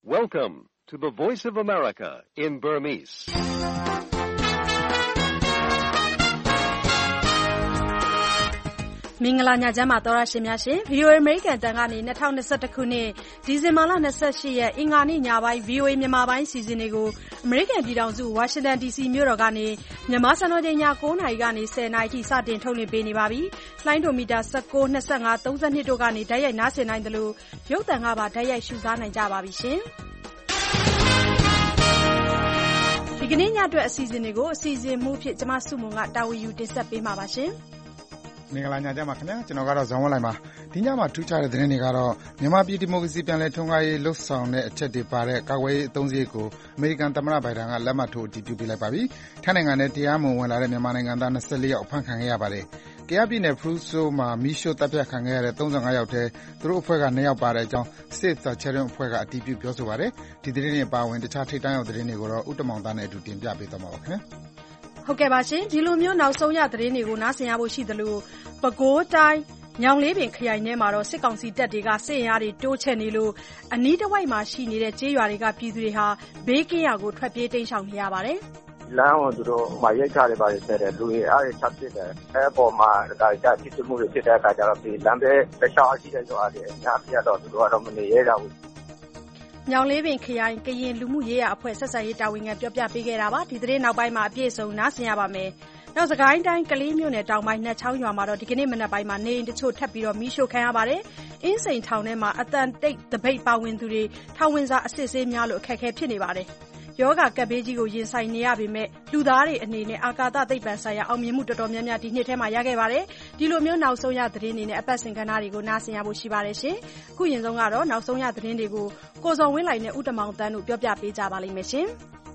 Welcome to the Voice of America in Burmese. ။မင်္ဂလာညချမ်းပါသောရရှင်များရှင် VOA American တန်ကနေ2021ခုနှစ်ဒီဇင်ဘာလ28ရက်အင်္ဂါနေ့ညပိုင်း VOA မြန်မာပိုင်းစီစဉ်တွေကို American ပြည်ထောင်စု Washington DC မြို့တော်ကနေမြန်မာစံတော်ချိန်ည9:00နာရီကနေ10:00နာရီထိစတင်ထုတ်လွှင့်ပေးနေပါပြီ။လိုင်းဒိုမီတာ19 25 32တို့ကနေဓာတ်ရိုက်နားဆင်နိုင်တယ်လို့ရုပ်သံကပါဓာတ်ရိုက်ရှုစားနိုင်ကြပါပြီရှင်။ဒီကနေ့ညအတွက်အစီအစဉ်တွေကိုအစီအစဉ်မှုဖြစ်ကျမစုမုံကတာဝန်ယူတင်ဆက်ပေးမှာပါရှင်။မင်္ဂလာညချမ်းပါခင်ဗျာကျွန်တော်ကတော့ဇော်ဝင်းလိုက်ပါဒီညမှာထူးခြားတဲ့သတင်းတွေကတော့မြန်မာပြည်ဒီမိုကရေစီပြန်လည်ထွန်းကားရေးလှုပ်ဆောင်တဲ့အချက်တွေပါတဲ့ကာကွယ်ရေးအသုံးစရိတ်ကိုအမေရိကန်သမ္မတဘိုင်ဒန်ကလက်မှတ်ထိုးအတည်ပြုပေးလိုက်ပါပြီထိုင်းနိုင်ငံနဲ့တရားမဝင်လာတဲ့မြန်မာနိုင်ငံသား24ယောက်အဖမ်းခံခဲ့ရပါတယ်ကယားပြည်နယ်ဖရူဆိုမှာမီးရှို့တပ်ဖြတ်ခံခဲ့ရတဲ့35ယောက်ထဲသူတို့အဖွဲ့က2ယောက်ပါတဲ့အကြောင်း Save the Children အဖွဲ့ကအတည်ပြုပြောဆိုပါတယ်ဒီသတင်းတွေပါဝင်တခြားထိပ်တန်းရောက်သတင်းတွေကိုတော့ဥတ္တမောင်သားနဲ့အတူတင်ပြပေးသွားမှာပါခင်ဗျာဟုတ်ကဲ့ပါရှင်ဒီလိုမျိုးနောက်ဆုံးရသတင်းတွေကိုနားဆင်ရဖို့ရှိသလိုပဲခူးတိုင်းညောင်လေးပင်ခရိုင်ထဲမှာတော့စစ်ကောင်စီတပ်တွေကစစ်အင်အားတွေတိုးချဲ့နေလို့အနီးတစ်ဝိုက်မှာရှိနေတဲ့ကျေးရွာတွေကပြည်သူတွေဟာဘေးကင်းရာကိုထွက်ပြေးတိမ်းရှောင်နေရပါတယ်လမ်းကိုသူတို့ရိတ်ခါတွေပါတယ်ဆဲတယ်လူတွေအားတွေချက်ဖြစ်တယ်အဲပေါ်မှာဒါကြဖြစ်မှုတွေဖြစ်တဲ့အခါကျတော့ဒီလမ်းပဲတခြားရှိတဲ့ရွာတွေအများကြီးတော့သူတို့ကတော့မနေရကြဘူးညောင်လေးပင်ခရိုင်ကရင်လူမှုရေးရာအဖွဲ့ဆက်ဆံရေးတာဝန်ခံပြောပြပေးခဲ့တာပါဒီသတင်းနောက်ပိုင်းမှာအပြည့်အစုံနားဆင်ရပါမယ်နောက်စကိုင်းတိုင်းကလေးမြို့နယ်တောင်ပိုင်းနှက်ချောင်းရွာမှာတော့ဒီကနေ့မနက်ပိုင်းမှာနေအိမ်တချို့ထပ်ပြီးတော့မီးရှို့ခံရပါတယ်အင်းစိန်ထောင်ထဲမှာအတန်တိတ်တပိတ်ပါဝင်သူတွေထောင်ဝင်စာအစစ်ဆေးများလို့အခက်အခဲဖြစ်နေပါတယ်ယောဂကပ်ဘေးကြီးကိုရင်ဆိုင်နေရပေမဲ့လူသားတွေအနေနဲ့အာကာသသိပ္ပံဆိုင်ရာအောင်မြင်မှုတော်တော်များများဒီနှစ်ထဲမှာရခဲ့ပါတယ်ဒီလိုမျိုးနောက်ဆုံးရသတင်းတွေနဲ့အပတ်စဉ်ကဏ္ဍတွေကိုနားဆင်ရဖို့ရှိပါတယ်ရှင်အခုရင်ဆုံးကတော့နောက်ဆုံးရသတင်းတွေကိုကိုစော်ဝင်းလိုက်နဲ့ဥတ္တမောင်တန်းတို့ပြောပြပေးကြပါလိမ့်မယ်ရှင်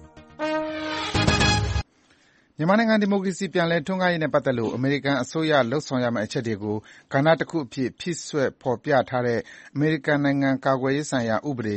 မြန်မာနိုင်ငံဒီမိုကရေစီပြန်လည်ထွန်းကားရေးနဲ့ပတ်သက်လို့အမေရိကန်အစိုးရလှုပ်ဆောင်ရမယ့်အချက်တွေကိုကဏ္ဍတစ်ခုအဖြစ်ဖြည့်စွက်ဖော်ပြထားတဲ့အမေရိကန်နိုင်ငံကာကွယ်ရေးဆိုင်ရာဥပဒေ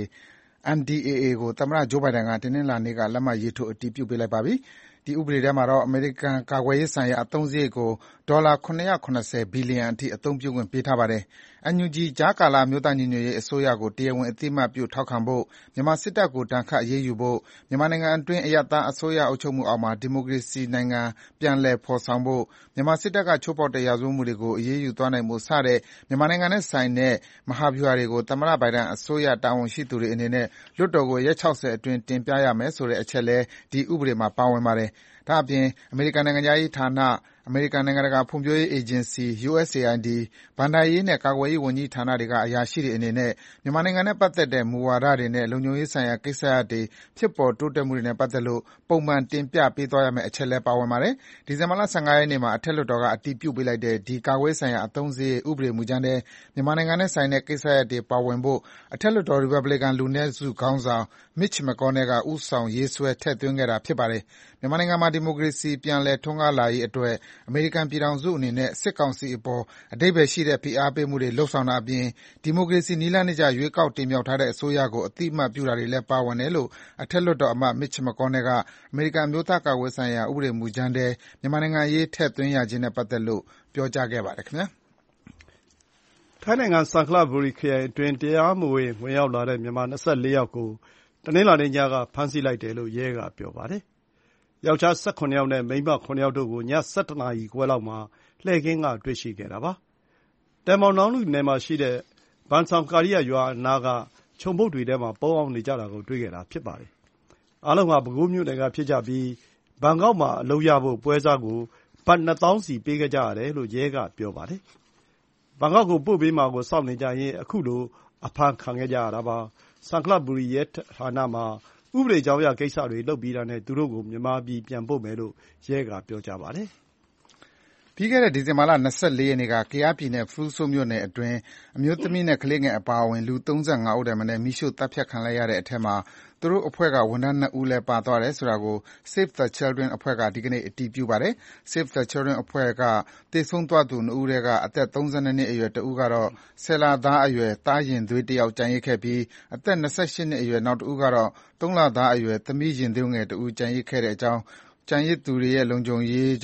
NDAA ကိုသမ္မတဂျိုးဘိုင်ဒန်ကတနင်္လာနေ့ကလက်မှတ်ရေးထိုးအတည်ပြုပေးလိုက်ပါပြီ။ဒီဥပဒေထဲမှာတော့အမေရိကန်ကာကွယ်ရေးဆိုင်ရာအသုံးစရိတ်ကိုဒေါ်လာ$770ဘီလီယံအထိအသုံးပြုခွင့်ပေးထားပါတယ်။ NUG ကြားကာလအမျိုးသားညီညွတ်ရေးအစိုးရကိုတရားဝင်အသိအမှတ်ပြုထောက်ခံဖို့၊မြန်မာစစ်တပ်ကိုဒဏ်ခတ်အရေးယူဖို့၊မြန်မာနိုင်ငံအတွင်းအရပ်သားအစိုးရအုပ်ချုပ်မှုအောက်မှာဒီမိုကရေစီနိုင်ငံပြန်လည်ဖော်ဆောင်ဖို့၊မြန်မာစစ်တပ်ကချိုးဖောက်တဲ့ရာဇဝတ်မှုတွေကိုအရေးယူသွားနိုင်ဖို့စတဲ့မြန်မာနိုင်ငံနဲ့ဆိုင်တဲ့မဟာဗျူဟာတွေကိုသမ္မတဘိုင်ဒန်အစိုးရတာဝန်ရှိသူတွေအနေနဲ့လွှတ်တော်ကိုရက်60အတွင်းတင်ပြရမယ်ဆိုတဲ့အချက်လည်းဒီဥပဒေမှာပါဝင်ပါတယ်။ဒါ့အပြင်အမေရိကန်နိုင်ငံခြားရေးဌာန၊အမေရိကန်နိုင်ငံတကာဖွံ့ဖြိုးရေးအေဂျင်စီ USAID ၊ဘဏ္ဍာရေးနဲ့ကာကွယ်ရေးဝန်ကြီးဌာနတွေကအရာရှိတွေအနေနဲ့မြန်မာနိုင်ငံနဲ့ပတ်သက်တဲ့မူဝါဒတွေနဲ့လုံခြုံရေးဆိုင်ရာကိစ္စရပ်တွေဖြစ်ပေါ်တိုးတက်မှုတွေနဲ့ပတ်သက်လို့ပုံမှန်တင်ပြပေးသွားရမယ့်အချက်လည်းပါဝင်ပါတယ်။ဒီဇင်ဘာလ15ရက်နေ့မှာအထက်လွှတ်တော်ကအတည်ပြုပေးလိုက်တဲ့ဒီကာကွယ်ရေးဆိုင်ရာအသုံးစရိတ်ဥပဒေမူကြမ်းထဲမြန်မာနိုင်ငံနဲ့ဆိုင်တဲ့ကိစ္စရပ်တွေပါဝင်ဖို့အထက်လွှတ်တော်ရီပတ်ဘလီကန်လူနည်းစုခေါင်းဆောင် Mitch McConnell ကဦးဆောင်ရေးဆွဲထည့်သွင်းခဲ့တာဖြစ်ပါတယ်။မြန်မာနိုင်ငံမှာဒီမိုကရေစီပြန်လည်ထွန်းကားလာရေးအတွက်အမေရိကန်ပြည်ထောင်စုအနေနဲ့စစ်ကောင်စီအပေါ်အဓိပ္ပါယ်ရှိတဲ့ဖိအားပေးမှုတွေလုပ်ဆောင်တာအပြင်ဒီမိုကရေစီနည်းလမ်းတကျရွေးကောက်တင်မြှောက်ထားတဲ့အစိုးရကိုအသိအမှတ်ပြုတာတွေလည်းပါဝင်တယ်လို့အထက်လွှတ်တော်အမတ် Mitch McConnell ကအမေရိကန်အမျိုးသားကာကွယ်ရေးဆိုင်ရာဥပဒေမူကြမ်းထဲမြန်မာနိုင်ငံအရေးထည့်သွင်းရခြင်းနဲ့ပတ်သက်လို့ပြောကြားခဲ့ပါတယ်ခင်ဗျာထိုင်းနိုင်ငံဆန်ခလဘူရီခရိုင်အတွင်းတရားမဝင်ဝင်ရောက်လာတဲ့မြန်မာ24ယောက်ကိုတနင်္လာနေ့ညကဖမ်းဆီးလိုက်တယ်လို့ရဲကပြောပါတယ်။ယောက်ျား18ယောက်နဲ့မိန်းမ9ယောက်တို့ကိုည7နာရီခွဲလောက်မှာလှည့်ကင်းကတွေ့ရှိခဲ့တာပါ။တယ်မောင်နောင်းလူနယ်မှာရှိတဲ့ဘန်ဆောင်ကာရီယာရွာအနားကခြုံပုတ်တွေထဲမှာပုန်းအောင်နေကြတာကိုတွေ့ခဲ့တာဖြစ်ပါတယ်။အားလုံးဟာပဲခူးမြို့နယ်ကဖြစ်ကြပြီးဘန်ကောက်မှာအလုပ်ရဖို့ပွဲစားကိုဘတ်2000စီပေးခဲ့ကြရတယ်လို့ရဲကပြောပါတယ်။ဘန်ကောက်ကိုပို့ပေးမှာကိုစောင့်နေကြရင်းအခုလိုအဖမ်းခံခဲ့ကြရတာပါ။ဆန်ခလဘူရီရဲဌာနမှာဥပဒေကြောင်းအရကိစ္စတွေလုပ်ပြီးတာနဲ့သူတို့ကိုမြန်မာပြည်ပြန်ပို့မယ်လို့ရဲကပြောကြားပါတယ်။ပြီးခဲ့တဲ့ဒီဇင်ဘာလ24ရက်နေ့ကကယားပြည်နယ်ဖရူဆိုမြို့နယ်အတွင်းအမျိုးသမီးနဲ့ကလေးငယ်အပါအဝင်လူ35ဦးထက်မနည်းမီးရှို့တပ်ဖြတ်ခံလိုက်ရတဲ့အထက်မှာသူတို့အဖွဲ့ကဝန်ထမ်း2ဦးလည်းပါသွားတယ်ဆိုတာကို Save the Children အဖွဲ့ကဒီကနေ့အတည်ပြုပါတယ်။ Save the Children အဖွဲ့ကသေဆုံးသွားသူ2ဦးထဲကအသက်32နှစ်အရွယ်တဦးကတော့10လသားအရွယ်သားရင်သွေးတစ်ယောက်ကျန်ရစ်ခဲ့ပြီးအသက်28နှစ်အရွယ်နောက်တဦးကတော့3လသားအရွယ်သမီးရင်သွေးငယ်တဦးကျန်ရစ်ခဲ့တဲ့အကြောင်းကျန်ရစ်သူတွေရဲ့လုံခြုံရေးကြောင့်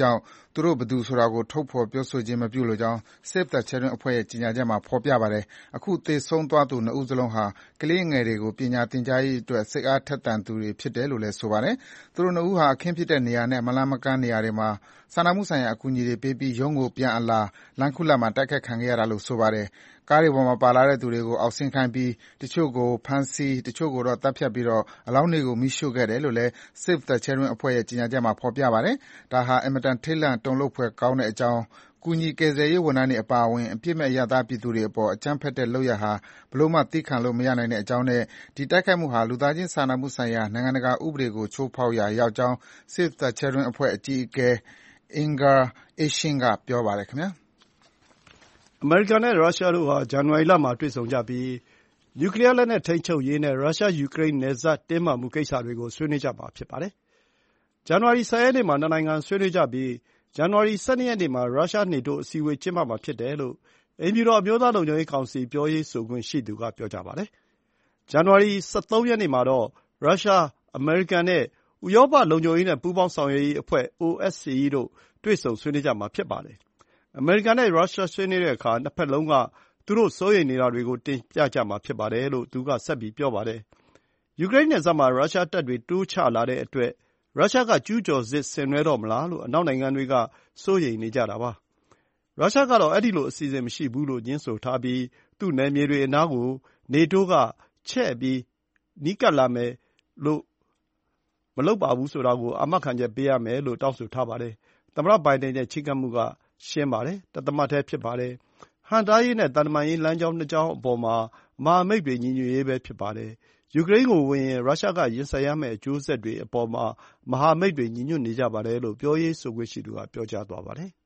သူတို့ဘယ်သူဆိုတာကိုထုတ်ဖော်ပြောဆိုခြင်းမပြုလိုကြောင်း Save the Children အဖွဲ့ရဲ့ကြေညာချက်မှာဖော်ပြပါတယ်။အခုသေဆုံးသွားသူ2ဦးစလုံးဟာကလေးငယ်တွေကိုပညာသင်ကြားရေးအတွက်စိတ်အားထက်သန်သူတွေဖြစ်တယ်လို့လည်းဆိုပါတယ်။သူတို့2ဦးဟာအခင်းဖြစ်တဲ့နေရာနဲ့မလှမ်းမကမ်းနေရာတွေမှာစာနာမှုဆိုင်ရာအကူအညီတွေပေးပြီးရုံးကိုပြန်အလာလမ်းခုလတ်မှာတိုက်ခိုက်ခံခဲ့ရတာလို့ဆိုပါတယ်။ကားတွေပေါ်မှာပါလာတဲ့သူတွေကိုအောက်ဆင်းခိုင်းပြီးတချို့ကိုဖမ်းဆီးတချို့ကိုတော့တပ်ဖြတ်ပြီးအလောင်းတွေကိုမီးရှို့ခဲ့တယ်လို့လည်း Save the Children အဖွဲ့ရဲ့ကြေညာချက်မှာဖော်ပြပါတယ်။ဒါဟာအင်မတန်ထိတ်လန့်တုန်လှုပ်ဖွယ်ကောင်းတဲ့အကြောင်းကူညီကယ်ဆယ်ရေးဝန်ထမ်းတွေအပါအဝင်အပြစ်မဲ့အရပ်သားပြည်သူတွေအပေါ်အကြမ်းဖက်တဲ့လုပ်ရပ်ဟာဘယ်လိုမှသည်းခံလို့မရနိုင်တဲ့အကြောင်းနဲ့ဒီတိုက်ခိုက်မှုဟာလူသားချင်းစာနာမှုဆိုင်ရာနိုင်ငံတကာဥပဒေကိုချိုးဖောက်ရာရောက်ကြောင်း Save the Children အဖွဲ့အကြီးအကဲ Inger Ashing ကပြောပါတယ်ခင်ဗျာအမေရိကန်နဲ့ရုရှားတို့ဟာဇန်နဝါရီလမှာတွေ့ဆုံကြပြီးနျူကလီးယားလက်နက်ထိန်းချုပ်ရေးနဲ့ရုရှားယူကရိန်းနယ်စပ်တင်းမာမှုကိစ္စတွေကိုဆွေးနွေးကြမှာဖြစ်ပါတယ်။ဇန်နဝါရီ10 ရက်နေ့မှာနှစ်နိုင်ငံဆွေးနွေးကြပြီးဇန်နဝါရီ12 ရက်နေ့မှာရုရှားနေတိုးအစည်းအဝေးကျင်းပမှာဖြစ်တယ်လို့အိမ်ဖြူတော်အမျိုးသားလုံခြုံရေးကောင်စီပြောရေးဆိုခွင့်ရှိသူကပြောကြားပါတယ်။ဇန်နဝါရီ13 ရက်နေ့မှာတော့ရုရှား၊အမေရိကန်နဲ့ဥရောပလုံခြုံရေးနဲ့ပူးပေါင်းဆောင်ရွက်ရေးအဖွဲ့ OSCE တို့တွေ့ဆုံဆွေးနွေးကြမှာဖြစ်ပါတယ်။အမေရိကန်နဲ့ရုရှားဆွေးနွေးတဲ့အခါနှစ်ဘက်လုံးကသူတို့စိုးရိမ်နေတာတွေကိုတင်ပြကြမှာဖြစ်ပါတယ်လို့သူကဆက်ပြီးပြောပါတယ်။ယူကရိန်းနယ်စပ်မှာရုရှားတပ်တွေတိုးချလာတဲ့အတွက်ရုရှားကကျူးကျော်စစ်ဆင်နွှဲတော့မလားလို့အနောက်နိုင်ငံတွေကစိုးရိမ်နေကြတာပါ။ရုရှားကတော့အဲဒီလိုအစီအစဉ်မရှိဘူးလို့ငြင်းဆိုထားပြီးသူ့နယ်မြေတွေအနားကိုနေတိုးကချဲ့ပြီးနီးကပ်လာမယ်လို့မလုပ်ပါဘူးဆိုတာကိုအာမခံချက်ပေးရမယ်လို့တောင်းဆိုထားပါတယ်။သမ္မတဘိုင်ဒန်ရဲ့ချဉ်းကပ်မှုကရှင်းပါတယ်။တသမတ်တည်းဖြစ်ပါတယ်။ဟန့်တားရေးနဲ့သံတမန်ရေးလမ်းကြောင်းနှစ်ကြောင်းအပေါ်မှာမဟာမိတ်တွေညီညွတ်ရေးပဲဖြစ်ပါတယ်။ယူကရိန်းကိုဝင်ရင်ရုရှားကရင်ဆိုင်ရမယ့်အကျိုးဆက်တွေအပေါ်မှာမဟာမိတ်တွေညီညွတ်နေကြပါတယ်လို့ပြောရေးဆိုခွင့်ရှိသူကပြောကြားသွားပါတယ်။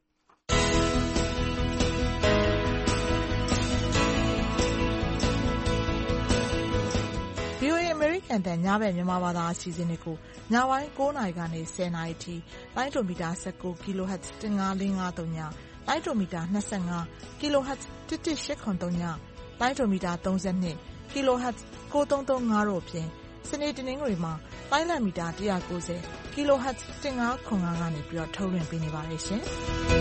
VOA အမေရိကန်တန်ညဘက်မြန်မာဘာသာအစီအစဉ်တွေကိုညပိုင်း9 နာရီကနေ10 နာရီထိလိုင်းဒိုမီတာ19 kHz 15553ညလိုင်းဒိုမီတာ25 kHz 11883ညလိုင်းဒိုမီတာ32 kHz 9335တို့ဖြင့်စနေတနင်္ဂနွေမှာလိုင်းလံမီတာ190 kHz 1505ကနေပြီးတော့ထုတ်လွှင့်ပေးနေပါတယ်ရှင်။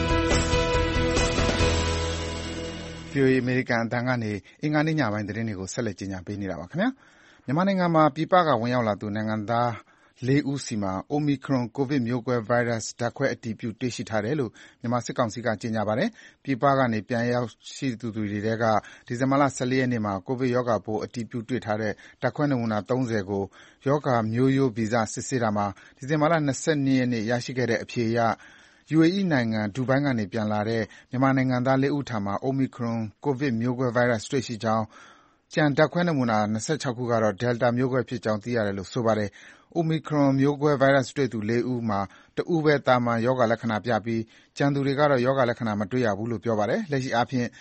VOA အမေရိကန်အသံကနေအင်္ဂါနေ့ညပိုင်းသတင်းတွေကိုဆက်လက်ကြီးညာပေးနေတာပါခင်ဗျာ။မြန်မာနိုင်ငံမှာပြည်ပကဝင်ရောက်လာသူနိုင်ငံသား4ဦးဆီမှာ Omicron ကိုဗစ်မျိုးကွဲဗိုင်းရပ်စ်ဓာတ်ခွဲအတည်ပြုတွေ့ရှိထားတယ်လို့မြန်မာစစ်ကောင်စီကကြေညာပါတယ်။ပြည်ပကနေပြန်ရောက်ရှိသူတွေထဲကဒီဇင်ဘာလ14 ရက်နေ့မှာကိုဗစ်ရောဂါပိုးအတည်ပြုတွေ့ထားတဲ့ဓာတ်ခွဲနမူနာ30ကိုရောဂါမျိုးရိုးဗီဇစစ်ဆေးတာမှာဒီဇင်ဘာလ22 ရက်နေ့ရရှိခဲ့တဲ့အဖြေအရUAE နိုင်ငံဒူဘိုင်းကနေပြန်လာတဲ့မြန်မာနိုင်ငံသား4ဦးထံမှာ Omicron ကိုဗစ်မျိုးကွဲဗိုင်းရပ်စ်တွေ့ရှိကြောင်းကျန်ဓာတ်ခွဲနမူနာ26ခုကတော့ Delta မျိုးကွဲဖြစ်ကြောင်းသိရတယ်လို့ဆိုပါတယ်။ Omicron မျိုးကွဲဗိုင်းရပ်စ်တွေ့သူ4ဦးမှာတဦးပဲသာမန်ရောဂါလက္ခဏာပြပြီးကျန်သူတွေကတော့ရောဂါလက္ခဏာမတွေ့ရဘူးလို့ပြောပါတယ်။လက်ရှိအားဖြင့်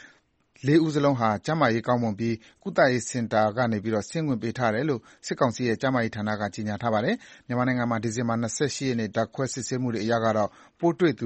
4ဦးစလုံးဟာကျန်းမာရေးကောင်းမွန်ပြီးကုသရေးစင်တာကနေဆင်းခွင့်ပေးထားတယ်လို့စစ်ကောင်စီရဲ့ကျန်းမာရေးဌာနကကြေညာထားပါတယ်။မြန်မာနိုင်ငံမှာဒီဇင်ဘာ28 ရက်နေ့ဓာတ်ခွဲစစ်ဆေးမှုတွေအရကတော့ပိုးတွေ့သူ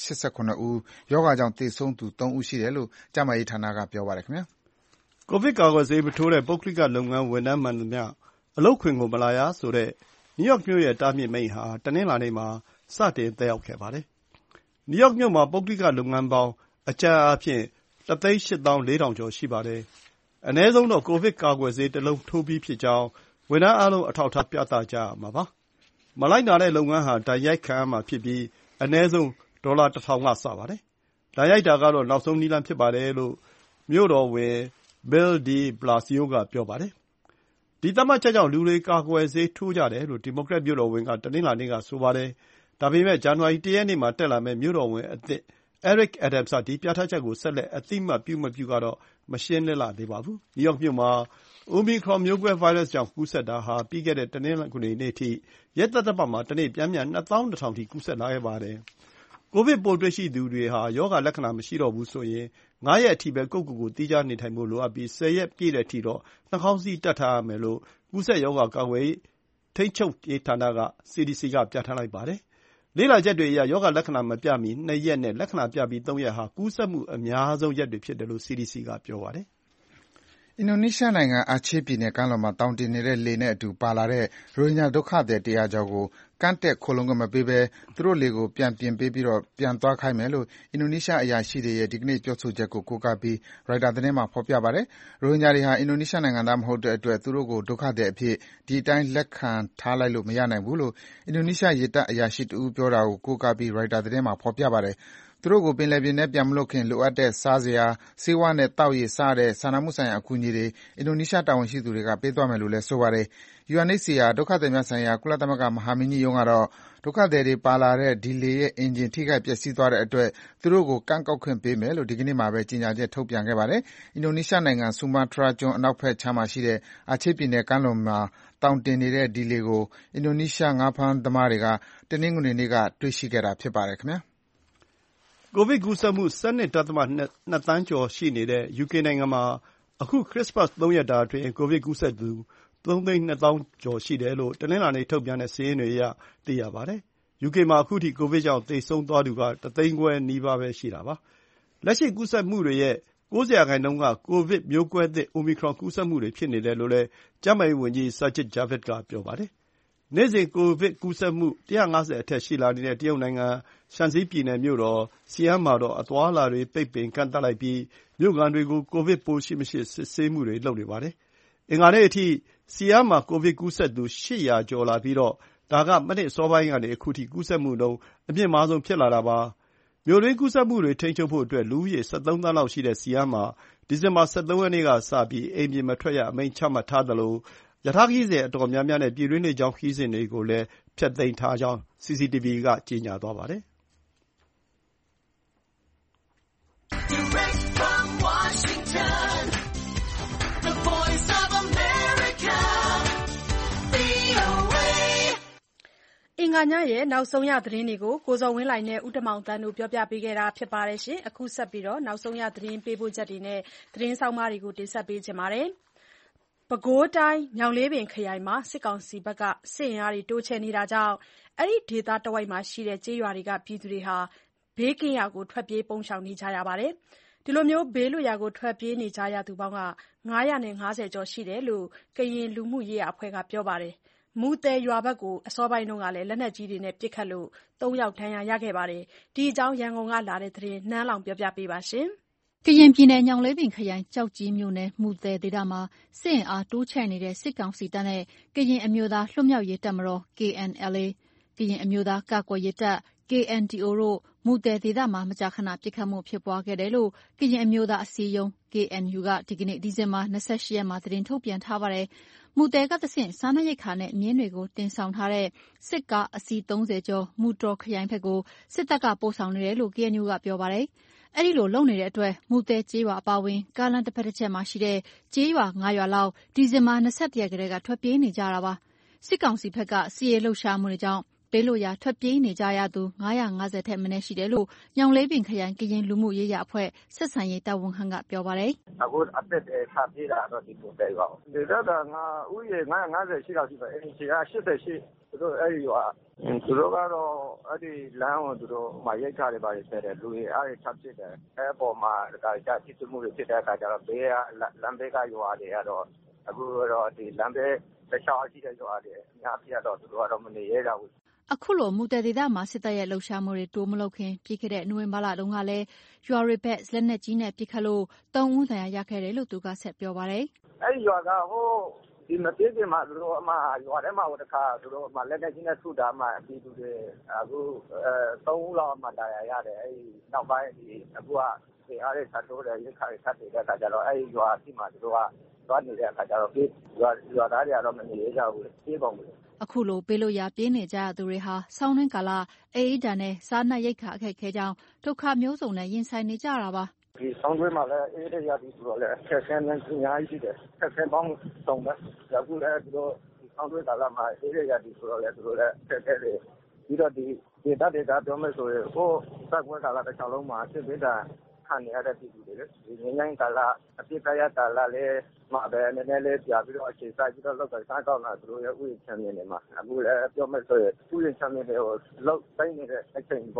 189ဦးရောဂါကြောင့်သေဆုံးသူ3ဦးရှိတယ်လို့ကျန်းမာရေးဌာနကပြောပါတယ်ခင်ဗျာ။ကိုဗစ်ကာကွယ်ဆေးမထိုးတဲ့ပုဂ္ဂလိကလုပ်ငန်းဝန်ထမ်းမှန်သမျှအလုပ်ခွင်ကိုမလာရဆိုတဲ့နယူးယောက်မြို့ရဲ့တားမြစ်မိန့်ဟာတနင်္လာနေ့မှာစတင်သက်ရောက်ခဲ့ပါတယ်။နယူးယောက်မြို့မှာပုဂ္ဂလိကလုပ်ငန်းပေါင်းအကြမ်းအားဖြင့်1,840,000 ကျော်ရှိပါတယ်။အနည်းဆုံးတော့ကိုဗစ်ကာကွယ်ဆေးတစ်လုံးထိုးပြီးဖြစ်ကြောင်းဝန်ထမ်းအားလုံးအထောက်အထားပြသကြရမှာပါ။မလိုက်နာတဲ့လုပ်ငန်းဟာဒဏ်ရိုက်ခံရမှာဖြစ်ပြီးအနည်းဆုံးဒေါ်လာ 1,000 ကစပါတယ်။ဒဏ်ရိုက်တာကတော့နောက်ဆုံးနည်းလမ်းဖြစ်ပါတယ်လို့မြို့တော်ဝန် Bill de Blasio ကပြောပါတယ်။ဒီသတ်မှတ်ချက်ကြောင့်လူတွေကာကွယ်ဆေးထိုးကြတယ်လို့ဒီမိုကရက်မြို့တော်ဝန်ကတနင်္လာနေ့ကဆိုပါတယ်။ဒါပေမဲ့ဇန်နဝါရီ1 ရက်နေ့မှာတက်လာမယ့်မြို့တော်ဝန်အသစ် Eric Adams ကဒီပြဌာန်းချက်ကိုဆက်လက်အသိအမှတ်ပြုမပြုကတော့မရှင်းလင်းလှသေးပါဘူး။နယူးယောက်မြို့မှာ Omicron မျိုးကွဲဗိုင်းရပ်စ်ကြောင့်ကူးစက်တာဟာပြီးခဲ့တဲ့တနင်္ဂနွေနေ့ထိရက်သတ္တပတ်မှာတနေ့ပျမ်းမျှ 2,200 ထိကူးစက်လာခဲ့ပါတယ်။ကိုဗစ်ပိုးတွေ့ရှိသူတွေဟာရောဂါလက္ခဏာမရှိတော့ဘူးဆိုရင်5 ရက်အထိပဲကိုယ့်ကိုယ်ကိုသီးခြားနေထိုင်ဖို့လိုအပ်ပြီး10 ရက်ပြည့်တဲ့အထိတော့နှာခေါင်းစည်းတပ်ထားရမယ်လို့ကူးစက်ရောဂါကာကွယ်ထိန်းချုပ်ရေးဌာန CDC ကပြဌာန်းလိုက်ပါတယ်။လေ့လာချက်တွေအရရောဂါလက္ခဏာမပြမီ2 ရက်နဲ့လက္ခဏာပြပြီး3 ရက်ဟာကူးစက်မှုအများဆုံးရက်တွေဖြစ်တယ်လို့ CDC ကပြောပါတယ်။အင်ဒိုနီးရှားနိုင်ငံအာချေးပြည်နယ်ကမ်းလွန်မှာသောင်တင်နေတဲ့လှေနဲ့အတူပါလာတဲ့ရိုဟင်ဂျာဒုက္ခသည်100ကျော်ကိုကမ်းတက်ခိုလှုံခွင့်မပေးဘဲသူတို့လှေကိုပြန်ပြင်ပေးပြီးပြန်သွားခိုင်းမယ်လို့အင်ဒိုနီးရှားအရာရှိတွေရဲ့ဒီကနေ့ပြောဆိုချက်ကိုကိုးကားပြီးရိုက်တာသတင်းမှာဖော်ပြပါတယ်။ရိုဟင်ဂျာတွေဟာအင်ဒိုနီးရှားနိုင်ငံသားမဟုတ်တဲ့အတွက်သူတို့ကိုဒုက္ခသည်အဖြစ်ဒီအတိုင်းလက်ခံထားလိုက်လို့မရနိုင်ဘူးလို့အင်ဒိုနီးရှားရေတပ်အရာရှိတဦးပြောတာကိုကိုးကားပြီးရိုက်တာသတင်းမှာဖော်ပြပါတယ်။သူတို့ကိုပင်လယ်ပြင်ထဲပြန်မလွှတ်ခင်လိုအပ်တဲ့စားစရာ၊ဆေးဝါးနဲ့သောက်ရေစတဲ့စာနာမှုဆိုင်ရာအကူအညီတွေအင်ဒိုနီးရှားတာဝန်ရှိသူတွေကပေးသွားမယ်လို့လည်းဆိုပါတယ်။ UNHCR ဒုက္ခသည်များဆိုင်ရာကုလသမဂ္ဂမဟာမင်းကြီးရုံးကတော့ဒုက္ခသည်တွေပါလာတဲ့ဒီလှေရဲ့အင်ဂျင်ထိခိုက်ပျက်စီးသွားတဲ့အတွက်သူတို့ကိုကမ်းကောက်ခွင့်ပေးမယ်လို့ဒီကနေ့မှာပဲကြေညာချက်ထုတ်ပြန်ခဲ့ပါတယ်။အင်ဒိုနီးရှားနိုင်ငံဆူမားတြားကျွန်းအနောက်ဘက်ခြမ်းမှာရှိတဲ့အာချေးပြည်နယ်ကမ်းလွန်မှာသောင်တင်နေတဲ့ဒီလှေကိုအင်ဒိုနီးရှားငါးဖမ်းသမားတွေကတနင်္ဂနွေနေ့ကတွေ့ရှိခဲ့တာဖြစ်ပါတယ်ခင်ဗျာ။ကိုဗစ်ကူးစက်မှု 12.2 သန်းကျော်ရှိနေတဲ့ယူကေနိုင်ငံမှာအခုခရစ္စမတ်3ရက်တာအတွင်းကိုဗစ်ကူးစက်သူ3,200,000 ကျော်ရှိတယ်လို့တနင်္လာနေ့ထုတ်ပြန်တဲ့စာရင်းတွေအရသိရပါတယ်။ယူကေမှာအခုထိကိုဗစ်ကြောင့်သေဆုံးသွားသူက1,500,000 နီးပါးပဲရှိတာပါ။လက်ရှိကူးစက်မှုတွေရဲ့90% ကကိုဗစ်မျိုးကွဲသစ် Omicron ကူးစက်မှုတွေဖြစ်နေတယ်လို့လည်းကျန်းမာရေးဝန်ကြီး Sajid Javid ကပြောပါတယ်။နေ့စဉ်ကိုဗစ်ကူးစက်မှု150အထက်ရှိလာနေတဲ့တရုတ်နိုင်ငံရှန်ဇီပြည်နယ်မြို့တော်ဆီယန်းမှာတော့အသွားအလာတွေပိတ်ပင်ကန့်သတ်လိုက်ပြီးမြို့ခံတွေကိုကိုဗစ်ပိုးရှိမရှိစစ်ဆေးမှုတွေလုပ်နေပါတယ်။အင်္ဂါနေ့အထိဆီယန်းမှာကိုဗစ်ကူးစက်သူ800ကျော်လာပြီးဒါကမနှစ်အစောပိုင်းကနေအခုထိကူးစက်မှုနှုန်းအမြင့်မားဆုံးဖြစ်လာတာပါ။မြို့တွင်းကူးစက်မှုတွေထိန်းချုပ်ဖို့အတွက်လူဦးရေ13သန်းလောက်ရှိတဲ့ဆီယန်းမှာဒီဇင်ဘာ13ရက်နေ့ကစပြီးအိမ်ပြင်မထွက်ရအမိန့်ချမှတ်ထားသလိုရထားခရီးစဉ်အတော်များများနဲ့ပြည်တွင်းလေကြောင်းခရီးစဉ်တွေကိုလည်းဖျက်သိမ်းထားကြောင်း CCTV ကကြေညာသွားပါတယ်။ Direct from Washington, the voice of America, VOA. အင်္ဂါညရဲ့နောက်ဆုံးရသတင်းတွေကိုကိုဇော်ဝင်းလှိုင်နဲ့ဦးတမောင်သန်းတို့ပြောပြပေးခဲ့တာဖြစ်ပါတယ်ရှင်။အခုဆက်ပြီးနောက်ဆုံးရသတင်းပေးပို့ချက်တွေနဲ့သတင်းဆောင်းပါးတွေကိုတင်ဆက်ပေးချင်ပါတယ်။ပဲခူးတိုင်းညောင်လေးပင်ခရိုင်မှာစစ်ကောင်စီဘက်ကစစ်အင်အားတွေတိုးချဲ့နေတာကြောင့်အဲ့ဒီဒေသတဝိုက်မှာရှိတဲ့ကျေးရွာတွေကပြည်သူတွေဟာဘေးကင်းရာကိုထွက်ပြေးပုန်းရှောင်နေကြရပါတယ်။ဒီလိုဘေးလွတ်ရာကိုထွက်ပြေးနေကြရသူပေါင်း950ကျော်ရှိတယ်လို့ကရင်လူမှုရေးရာအဖွဲ့ကပြောပါတယ်။မူတယ်ရွာဘက်ကိုအစောပိုင်းကလည်းလက်နက်ကြီးတွေနဲ့ပစ်ခတ်လို့3ယောက်ဒဏ်ရာရခဲ့ပါတယ်။ဒီအကြောင်းရန်ကုန်ကလာတဲ့သတင်းနန်းလောင်ပြောပြပေးပါရှင်။ကရင်ပြည်နယ်ညောင်လေးပင်ခရိုင်ကျောက်ကြီးမြို့နယ်မူတယ်ဒေသမှာစစ်အင်အားတိုးချဲ့နေတဲ့စစ်ကောင်စီတပ်နဲ့ကရင်အမျိုးသားလွတ်မြောက်ရေးတပ်မတော် KNLA ကရင်အမျိုးသားကာကွယ်ရေးတပ် KNDO တို့မူတယ်ဒေသမှာမကြာခဏပစ်ခတ်မှုဖြစ်ပွားခဲ့တယ်လို့ကရင်အမျိုးသားအစည်းအရုံး KNU ကဒီကနေ့ဒီဇင်ဘာ28ရက်မှာသတင်းထုတ်ပြန်ထားပါတယ်။မူတယ်ကတဆင့်စားနပ်ရိက္ခာနဲ့မြင်းတွေကိုတင်ဆောင်ထားတဲ့စစ်ကားအစီး30ကျော်မူတြော်ခရိုင်ဘက်ကိုစစ်တပ်ကပို့ဆောင်နေတယ်လို့ KNU ကပြောပါတယ်။အဲ့ဒီလိုလုပ်နေတဲ့အတွက်မူတယ်ကျေးရွာအပါအဝင်ကားလမ်းတစ်ဖက်တစ်ချက်မှာရှိတဲ့ကျေးရွာ9ရွာလောက်ဒီဇင်ဘာ21ရက်ကတည်းကထွက်ပြေးနေကြတာပါ။စစ်ကောင်စီဘက်ကစစ်ရေးလှုပ်ရှားမှုတွေကြောင့်ဘေးလွတ်ရာထွက်ပြေးနေကြရသူ950ထက်မနည်းရှိတယ်လို့ညောင်လေးပင်ခရိုင်ကရင်လူမှုရေးရာအဖွဲ့ဆက်ဆံရေးတာဝန်ခံကပြောပါတယ်။အခုအသက်တွေထပ်ပြေးတာတော့ဒီကိုတဲ့ရွာ။ဒီတော့ကဦးရေ950ရှိလောက်ရှိပါအိမ်ခြေက88သူတို့အဲ့ဒီရွာသူတို့ကတော့အဲ့ဒီလမ်းကိုသူတို့ရိတ်ခါတွေပါတယ်ဆက်တယ်လူတွေအဲ့ဒီထပ်ဖြစ်တယ်အဲ့ပေါ်မှာဒါကြတိကျမှုတွေဖြစ်တဲ့အခါကျတော့ဘေးကလမ်းဘေးကရွာတွေကတော့အခုတော့ဒီလမ်းဘေးတခြားရှိတဲ့ရွာတွေအများကြီးတော့သူတို့ကတော့မနေရကြဘူးအခုလိုမူတယ်ဒေသမှာစစ်တပ်ရဲ့လှုပ်ရှားမှုတွေတိုးမလုပ်ခင်ပြီးခဲ့တဲ့နိုဝင်ဘာလတုန်းကလည်းရွာတွေဘက်လက်နက်ကြီးနဲ့ပစ်ခတ်လို့3ဦးဒဏ်ရာရခဲ့တယ်လို့သူကဆက်ပြောပါတယ်။အဲ့ဒီရွာကဟိုဒီမပြေးခင်မှာသူတို့ရွာထဲမှာတခါသူတို့လက်နက်ကြီးနဲ့ထုတာမှပြည်သူတွေအခု3ဦးလောက်မှဒဏ်ရာရတယ်အဲ့ဒီနောက်ပိုင်းဒီအခုကဒီအားတွေဆက်တိုးတယ်ရိခါတွေဆက်နေတဲ့အခါကျတော့အဲ့ဒီရွာရှိမှသူတို့ကသွားနေတဲ့အခါကျတော့ရွာသားတွေကတော့မနေရကြဘူးပြေးပုံဘူးအခုလိုဘေးလွတ်ရာပြေးနေကြရသူတွေဟာဆောင်းတွင်းကာလအေးဒဏ်နဲ့စားနပ်ရိက္ခာအခက်အခဲကြောင့်ဒုက္ခမျိုးစုံနဲ့ရင်ဆိုင်နေကြတာပါဒီဆောင်းတွင်းမှာလည်းအေးတဲ့ရာသီဆိုတော့လည်းအခက်အခဲနဲ့အများကြီးရှိတယ်အခက်အခဲပေါင်းစုံပဲအခုလည်းသူတို့ဒီဆောင်းတွင်းကာလမှာအေးတဲ့ရာသီဆိုတော့လည်းသူတို့လည်းအခက်အခဲတွေပြီးတော့ဒီဒေသတွေကပြောမယ်ဆိုရင်ဟိုစက်ကွဲကာလတစ်ချောင်းလုံးမှာစစ်ဘေးဒဏ်ခံရတဲ့ပြည်သူတွေလေဒီငင်းငိုင်းကာလအပြစ်ကရကာလလည်းမှာပဲနည်းနည်းလေးပြပြီးတော့အခြေစိုက်ပြီးတော့လောက်ကိုစားကောင်းတာသူတို့ရဲ့ဥယျာဉ်ချမ်းမြေနေမှာအခုလည်းပြောမယ်ဆိုရင်ဥယျာဉ်ချမ်းမြေတွေကိုလောက်တိုင်းနေတဲ့အချိန်ပေါ့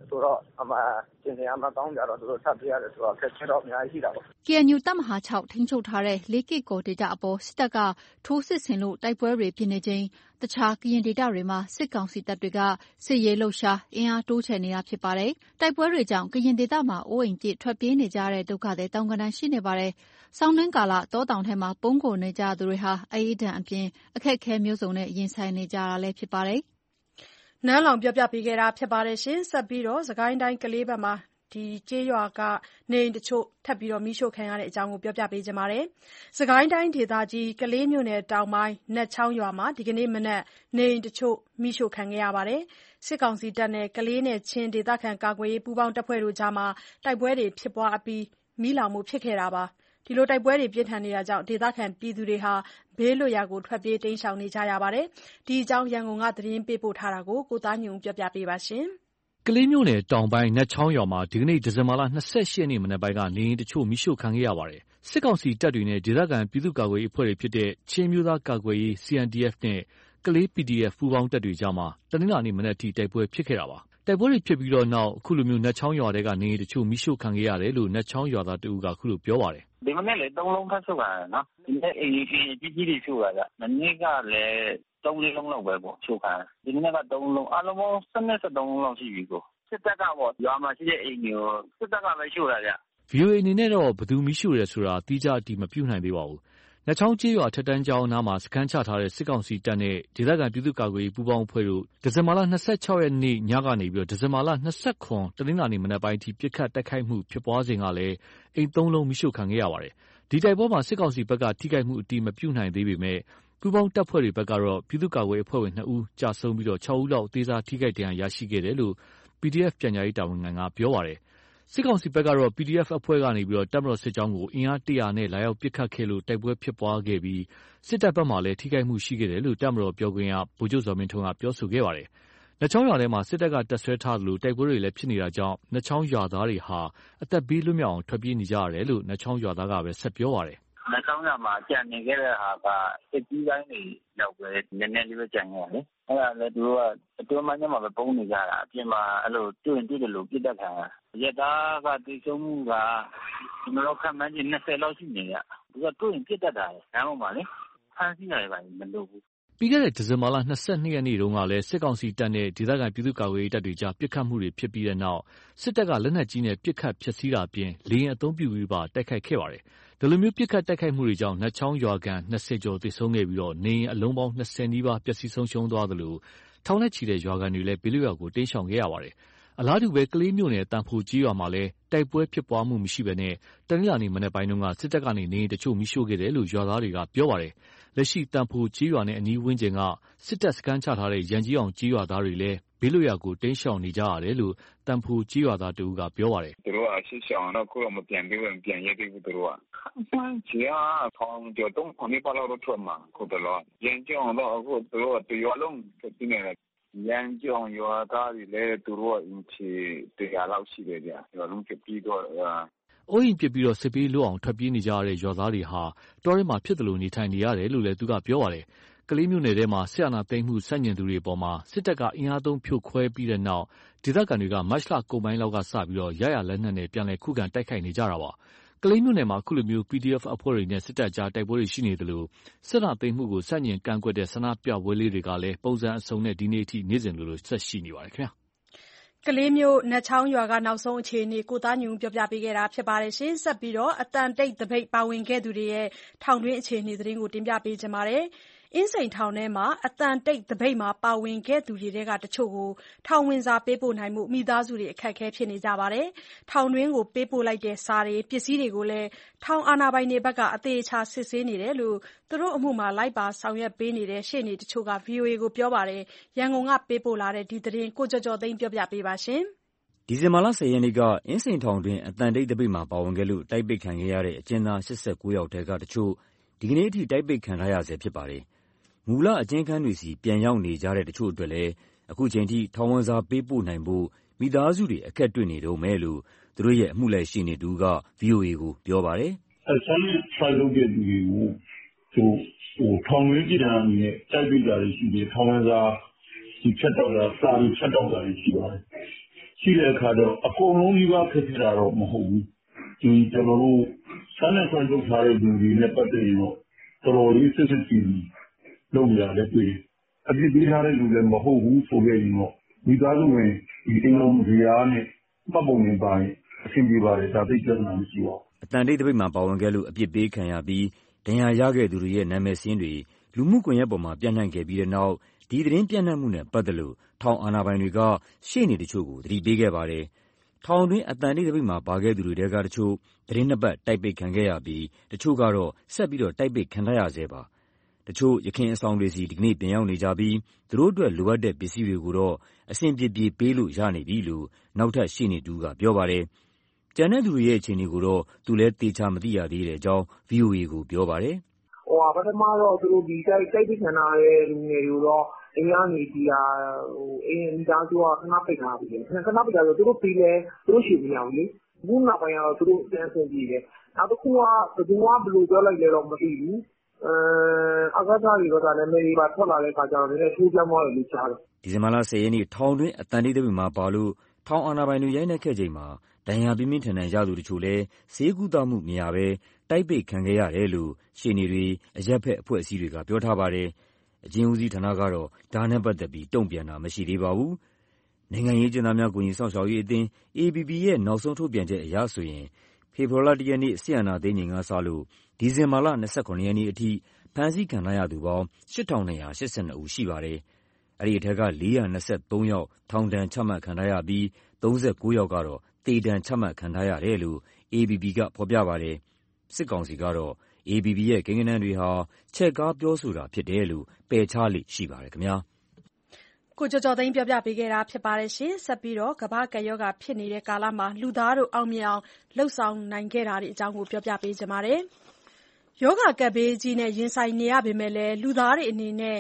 ဆိုတော့အမှကျင်နေရမှာကောင်းကြတော့သူတို့ထပ်ပြရတယ်ဆိုတော့ခက်ခဲတော့အများကြီးရှိတာပေါ့ KNU တပ်မဟာ 6 ထိန်းချုပ်ထားတဲ့4 ကီကိုဒေသအပေါ်စစ်တပ်ကထိုးစစ်ဆင်လို့တိုက်ပွဲတွေဖြစ်နေချိန်တခြားကရင်ဒေသတွေမှာစစ်ကောင်စီတပ်တွေကစစ်ရေးလှုပ်ရှားအင်အားတိုးချဲ့နေတာဖြစ်ပါတယ်။တိုက်ပွဲတွေကြောင့်ကရင်ဒေသမှာအိုးအိမ်ပြည့်ထွက်ပြေးနေကြတဲ့ဒုက္ခသည်တောင်ကဏ္ဍရှိနေပါတယ်။ဆောင်းနှင်းကာလတောတောင်ထဲမှာပုန်းခိုနေကြသူတွေဟာအအေးဒဏ်အပြင်အခက်အခဲမျိုးစုံနဲ့ရင်ဆိုင်နေကြရတာလည်းဖြစ်ပါတယ်။နန်းလောင်ပြောပြပေးခဲ့တာဖြစ်ပါတယ်ရှင်။ဆက်ပြီးတော့စကိုင်းတိုင်းကလေးဘက်မှာကျေးရွာကနေအိမ်တချို့ထပ်ပြီးမီးရှို့ခံရတဲ့အကြောင်းကိုပြောပြပေးချင်ပါတယ်။စကိုင်းတိုင်းဒေသကြီးကလေးမြို့နယ်တောင်ပိုင်းနတ်ချောင်းရွာမှာဒီကနေ့မနက်နေအိမ်တချို့မီးရှို့ခံခဲ့ရပါတယ်။စစ်ကောင်စီတပ်နဲ့ကလေးနဲ့ချင်းဒေသခံကာကွယ်ရေးပူးပေါင်းတပ်ဖွဲ့တို့ကြားတိုက်ပွဲတွေဖြစ်ပွားအပြီးမီးလောင်မှုဖြစ်ခဲ့တာပါ။တိုက်ပွဲတွေပြင်းထန်နေတာကြောင့်ဒေသခံပြည်သူတွေဘေးလွတ်ရာကိုထွက်ပြေးတိမ်းရှောင်နေကြရပါတယ်။ဒီအကြောင်းရန်ကုန်ကသတင်းပေးပို့ထားတာကိုကိုသားညွန့်ပြောပြပေးပါရှင်။ကလေးမြို့နယ်တောင်ပိုင်းနတ်ချောင်းရွာမှာဒီကနေ့ဒီဇင်ဘာလ28ရက်နေ့မနက်ပိုင်းကနေအိမ်တချို့မီးရှို့ခံခဲ့ရပါတယ်။စစ်ကောင်စီတပ်တွေနဲ့ဒေသခံပြည်သူ့ကာကွယ်ရေးအဖွဲ့တွေဖြစ်တဲ့ချင်းမျိုးသားကာကွယ်ရေး CNDF နဲ့ကလေး PDF ပူးပေါင်းတပ်တွေကြားမှာတနင်္လာနေ့မနက်ထိတိုက်ပွဲဖြစ်ခဲ့တာပါ။တိုက်ပွဲတွေဖြစ်ပြီးနောက်အခုလိုနတ်ချောင်းရွာထဲကနေအိမ်တချို့မီးရှို့ခံခဲ့ရတယ်လို့နတ်ချောင်းရွာသားတဦးကအခုလိုပြောပါတယ်။ဒီမနေ့လေ3လုံးခတ်ရှို့ခံရတယ်နော်။ဒီနေ့အိမ်ကြီးကြီးတွေရှို့တာကြ။မနေ့ကလည်း3-4လုံးလောက်ပဲပေါ့ရှို့ခံရတယ်။ဒီနေ့က3လုံးအားလုံးပေါင်း13လုံးလောက်ရှိပြီကို။စစ်တပ်ကပေါ့ရွာမှာရှိတဲ့အိမ်တွေကိုစစ်တပ်ကပဲရှို့တာကြ။ VOA အနေနဲ့တော့ဘယ်သူမီးရှို့တယ်ဆိုတာတိကျအတည်မပြုနိုင်သေးပါဘူး။နတ်ချောင်းကျေးရွာထက်တန်းကျောင်းနားမှာစခန်းချထားတဲ့စစ်ကောင်စီတပ်နဲ့ဒေသခံပြည်သူ့ကာကွယ်ရေးပူးပေါင်းအဖွဲ့တို့ဒီဇင်ဘာလ26ရက်နေ့ညကနေဒီဇင်ဘာလ29တနင်္လာနေ့မနက်ပိုင်းထိပစ်ခတ်တိုက်ခိုက်မှုဖြစ်ပွားစဉ်ကလည်းအိမ်3လုံးမီးရှို့ခံခဲ့ရပါတယ်။ဒီတိုက်ပွဲမှာစစ်ကောင်စီဘက်ကထိခိုက်မှုအတည်မပြုနိုင်သေးပေမဲ့ပူးပေါင်းတပ်ဖွဲ့တွေဘက်ကတော့ပြည်သူ့ကာကွယ်ရေးအဖွဲ့ဝင်2ဦးကြာဆုံးပြီး6ဦးလောက်အသေးစားထိခိုက်ဒဏ်ရာရရှိခဲ့တယ်လို့ PDF ပြန်ကြားရေးတာဝန်ခံကပြောပါတယ်။စစ်ကောင်စီဘက်ကတော့ PDF အဖွဲ့ကနေတပ်မတော်စစ်ကြောင်းကိုအင်အား100နဲ့လာရောက်ပစ်ခတ်ခဲ့လို့တိုက်ပွဲဖြစ်ပွားခဲ့ပြီးစစ်တပ်ဘက်မှလည်းထိခိုက်မှုရှိခဲ့တယ်လို့တပ်မတော်ပြောခွင့်ရဗိုလ်ချုပ်ဇော်မင်းထွန်းကပြောဆိုခဲ့ပါတယ်။နတ်ချောင်းရွာထဲမှာစစ်တပ်ကတပ်ဆွဲထားသလိုတိုက်ပွဲတွေလည်းဖြစ်နေတာကြောင့်နတ်ချောင်းရွာသားတွေဟာအသက်ဘေးလွတ်မြောက်အောင်ထွက်ပြေးနေကြရတယ်လို့နတ်ချောင်းရွာသားကပဲဆက်ပြောပါတယ်။နတ်ချောင်းရွာမှာကြံနေခဲ့တဲ့ဟာကစစ်ကြီးပိုင်းတွေရောက်ပဲနည်းနည်းလေးပဲကြံခဲ့တယ်။အဲ့ဒါလည်းသူတို့ကအတွင်းပိုင်းထဲမှာပဲပုံနေကြတာအပြင်မှာအဲ့လိုတွေ့တယ်လို့ပြစ်တတ်ခံရရက်သားကတိကျမှုကကျွန်တော်ခန့်မှန်းချင်း20လောက်ရှိနေရသူကတွေ့ရင်ပြစ်တတ်တာလမ်းပေါ်မှာလေဖမ်းဆီးရတယ်ပါမလုပ်ဘူးပြီးခဲ့တဲ့ဒီဇင်ဘာလ22ရက်နေ့တုန်းကလည်းစစ်ကောင်စီတပ်နဲ့ဒေသခံပြည်သူ့ကာကွယ်ရေးတပ်တွေကြားပစ်ခတ်မှုတွေဖြစ်ပြီးတဲ့နောက်စစ်တပ်ကလက်နက်ကြီးနဲ့ပစ်ခတ်ဖျက်ဆီးတာအပြင်လေယာဉ်အသုံးပြုပြီးပါတိုက်ခိုက်ခဲ့ပါတယ်။ဒီလိုမျိုးပစ်ခတ်တိုက်ခိုက်မှုတွေကြောင့်နတ်ချောင်းရွာကန်20ကျော်သေဆုံးခဲ့ပြီးနေအိမ်အလုံးပေါင်း20နီးပါးပျက်စီးဆုံးရှုံးသွားသလိုထောင်နဲ့ချီတဲ့ရွာကန်တွေလည်းဘေးလွတ်ရာကိုတိမ်းရှောင်ခဲ့ရပါတယ်။အလားတူပဲကလေးမြို့နယ်တန်ဖိုကျေးရွာမှာလည်းတိုက်ပွဲဖြစ်ပွားမှုမရှိဘဲတနင်္လာနေ့မနက်ပိုင်းကစစ်တပ်ကနေနေအိမ်တချို့မီးရှို့ခဲ့တယ်လို့ရွာသားတွေကပြောပါတယ်။လက်ရှိတန်ဖိုကျေးရွာနဲ့အနီးဝန်းကျင်ကစစ်တပ်စခန်းချထားတဲ့ရန်ကြီးအောင်ကျေးရွာသားတွေလည်းဘေးလွတ်ရာကိုတိမ်းရှောင်နေကြရတယ်လို့တန်ဖိုကျေးရွာသားတဦးကပြောပါတယ်။သူတို့ကရှေ့ရှောင်တော့ကိုယ်မပြန်သေးဘူးပြန်ရသေးဘူးသူတို့က။ကြီးအားထောင်ကျော်တုံးခဏပါလို့ထွက်မှာကိုတော့ရန်ကြီးအောင်တော့အခုသူတို့ကရွာလုံးပြနေတယ်ရန်ကြီးအောင်ရွာသားတွေလည်းသူတို့ကအင်ချီ100လောက်ရှိတယ်ဗျာရွာလုံးပြပြီးတော့အိုးအိမ်ပြပြီးစစ်ပေးလို့အောင်ထွက်ပြေးနေကြရတဲ့ရွာသားတွေဟာတောထဲမှာဖြစ်တယ်လို့နေထိုင်နေရတယ်လို့လည်းသူကပြောပါတယ်။ကလေးမြို့နယ်ထဲမှာစစ်အာဏာသိမ်းမှုဆန့်ကျင်သူတွေအပေါ်စစ်တပ်ကအင်အားသုံးဖြိုခွဲပြီးတဲ့နောက်ဒေသခံတွေကမတ်လကုန်ပိုင်းလောက်ကစပြီးရရလက်နက်နဲ့ပြန်လည်ခုခံတိုက်ခိုက်နေကြတာပါ။ကလေးမြို့နယ်မှာအခုလိုမျိုး PDF အဖွဲ့တွေနဲ့စစ်တပ်ကြားတိုက်ပွဲတွေရှိနေသလိုစစ်အာဏာသိမ်းမှုကိုဆန့်ကျင်ကန့်ကွက်တဲ့ဆန္ဒပြပွဲလေးတွေကလည်းပုံစံအစုံနဲ့ဒီနေ့အထိနေ့စဉ်လိုဆက်ရှိနေပါတယ်ခင်ဗျာ။ကလေးမြို့နတ်ချောင်းရွာကနောက်ဆုံးအခြေအနေကိုသားညွန့်ပြောပြပေးခဲ့တာဖြစ်ပါတယ်။ဆက်ပြီးအတန်တိတ်တပိတ်ပါဝင်ခဲ့သူတွေရဲ့ထောင်တွင်းအခြေအနေသတင်းကိုတင်ပြပေးချင်ပါတယ်။အင်းစိန်ထောင်ထဲမှာအတန်တိတ်တပိတ်မှာပါဝင်ခဲ့သူတွေထဲကတချို့ကိုထောင်ဝင်စာပေးပို့နိုင်မှုမိသားစုတွေအခက်အခဲဖြစ်နေကြပါတယ်။ထောင်တွင်းကိုပေးပို့လိုက်တဲ့စာတွေပစ္စည်းတွေကိုလည်းထောင်အာဏာပိုင်တွေဘက်ကအသေးချာစစ်ဆေးနေတယ်လို့သူတို့အမှုမှာလိုက်ပါဆောင်ရွက်ပေးနေတဲ့ရှေ့နေတချို့က VOA ကိုပြောပါတယ်။ရန်ကုန်ကပေးပို့လာတဲ့ဒီသတင်းကိုကျော်ကျော်သိန်းပြောပြပေးပါရှင်။ဒီဇင်ဘာလ10ရက်နေ့ကအင်းစိန်ထောင်တွင်အတန်တိတ်တပိတ်မှာပါဝင်ခဲ့လို့တိုက်ပိတ်ခံခဲ့ရတဲ့အကျဉ်းသား89ယောက်ထဲကတချို့ဒီကနေ့အထိတိုက်ပိတ်ခံထားရဆဲဖြစ်ပါတယ်။မူလအကျဉ်းခန်းတွေစီပြန်ရောက်နေကြတဲ့တချို့အတွက်လည်းအခုချိန်ထိထောင်ဝင်စာပေးပို့နိုင်ဖို့မိသားစုတွေအခက်တွေ့နေတော့မယ်လို့သူတို့ရဲ့အမှုလိုက်ရှင်းနေသူက VOA ကိုပြောပါတယ်။ဆောင်းဖိုင်လုပ်တဲ့သူတွေကိုထောင်ရင်းပြည်ထောင်အနေနဲ့တိုက်ပိတ်တာတွေရှိတယ်ထောင်ဝင်စာဒီဖြတ်တော့တာစာတွေဖြတ်တော့တာတွေရှိပါတယ်။ရှိတဲ့အခါတော့အကုန်လုံးကြီးပါခက်ခဲတာတော့မဟုတ်ဘူးဒီကျွန်တော်တို့ဆန်းနဲ့ဆန်းလုပ်ထားတဲ့လူတွေနဲ့ပတ်သက်ရင်တော့တော်တော်လေးစစ်စစ်ကြည့်လုပ်ရတယ်တွေ့အပြစ်ပေးထားတဲ့လူလည်းမဟုတ်ဘူးဆိုခဲ့ရင်တော့မိသားစုဝင်ဒီအင်္ဂုံဇာတ်နဲ့ပတ်ပုံနေပိုင်းအဆင်ပြေပါတယ်ဒါသိကြတာမရှိပါဘူးအတန်တိတ်တပိတ်မှာပါဝင်ခဲ့လို့အပြစ်ပေးခံရပြီးဒဏ်ရာရခဲ့သူတွေရဲ့နာမည်စာရင်းတွေလူမှုကွန်ရက်ပေါ်မှာပြန့်နှံ့ခဲ့ပြီးတဲ့နောက်ဒီသတင်းပြန့်နှံ့မှုနဲ့ပတ်သက်လို့ထောင်အာဏာပိုင်တွေကရှေ့နေတချို့ကိုသတိပေးခဲ့ပါတယ်။ထောင်တွင်းအတန်တိတ်တပိတ်မှာပါခဲ့သူတွေထဲကတချို့သတင်းနှစ်ပတ်တိုက်ပိတ်ခံခဲ့ရပြီးတချို့ကတော့ဆက်ပြီးတိုက်ပိတ်ခံထားရဆဲပါ။တချို့ယခင်အဆောင်တွေစီဒီကနေ့ပြန်ရောက်နေကြပြီးသူတို့အတွက်လိုအပ်တဲ့ပစ္စည်းတွေကိုတော့အဆင်ပြေပြေပေးလို့ရနေပြီလို့နောက်ထပ်ရှေ့နေတူကပြောပါတယ်။ကျန်တဲ့သူတွေရဲ့အခြေအနေကိုတော့သူလည်းသေချာမသိရသေးတဲ့အကြောင်း VOA ကိုပြောပါတယ်ပထမတော့သူတို့ဒီတိုက်ပိတ်ခံရတဲ့လူငယ်တွေကိုတော့အိမ်ကနေဒီအိမ်မိသားစုကခဏပိတ်ထားပြီခဏပိတ်ထားဆိုသူတို့ပြီးလဲသူတို့ရှိမရဘူးလေအခုနောက်ပိုင်းကတော့သူတို့ပြန်ဆင်းပြေတယ်နောက်တစ်ခုကဘယ်သူကဘယ်လိုပြောလိုက်လဲတော့မသိဘူးအကားသားတွေတော့လည်းမေးပါထွက်လာတဲ့အခါကျတော့လည်းထိုးကြမ်းသွားတယ်လို့ကြားတယ်ဒီဇင်ဘာလ 10 ရက်နေ့ထောင်တွင်းအတန်တိတ်တပိတ်မှာပါလို့ထောင်အာဏာပိုင်တွေရိုက်နှက်ခဲ့ချိန်မှာဒဏ်ရာပြင်းပြင်းထန်ထန်ရသူတချို့လည်းဆေးကုသမှုမရဘဲတိုက်ပိတ်ခံခဲ့ရတယ်လို့ရှေ့နေတွေအရပ်ဘက်အဖွဲ့အစည်းတွေကပြောထားပါတယ်။အကျဉ်းဦးစီးဌာနကတော့ဒါနဲ့ပတ်သက်ပြီးတုံ့ပြန်တာမရှိသေးပါဘူး။နိုင်ငံရေးကျဉ်းသားများကူညီစောင့်ရှောက်ရေးအသင်း AAPP ရဲ့နောက်ဆုံးထုတ်ပြန်ချက်အရဆိုရင်ဖေဖော်ဝါရီလ 1 ရက်နေ့စစ်အာဏာသိမ်းချိန်ကစလို့ဒီဇင်ဘာလ 29 ရက်နေ့အထိဖမ်းဆီးခံထားရသူပေါင်း 8,282 ဦးရှိပါတယ်။အဲဒီအထက်က423 ယောက်ထောင်ဒဏ်ချမှတ်ခံထားရပြီး39 ယောက်ကတော့သေဒဏ်ချမှတ်ခံထားရတယ်လို့ AAPP ကဖော်ပြပါတယ်။စစ်ကောင်စီကတော့ AAPP ရဲ့ကိန်းဂဏန်းတွေဟာချဲ့ကားပြောဆိုတာဖြစ်တယ်လို့ပယ်ချလေ့ရှိပါတယ်ခင်ဗျာ။ကိုကျော်ကျော်သိန်းပြောပြပေးခဲ့တာဖြစ်ပါတယ်ရှင်။ဆက်ပြီးကမ္ဘာ့ကပ်ရောဂါဖြစ်နေတဲ့ကာလမှာလူသားတို့အောင်မြင်အောင်လှုပ်ဆောင်နိုင်ခဲ့တာတွေအကြောင်းကိုပြောပြပေးချင်ပါတယ်။ရောဂါကပ်ဘေးကြီးနဲ့ရင်ဆိုင်နေရပေမဲ့လည်းလူသားတွေအနေနဲ့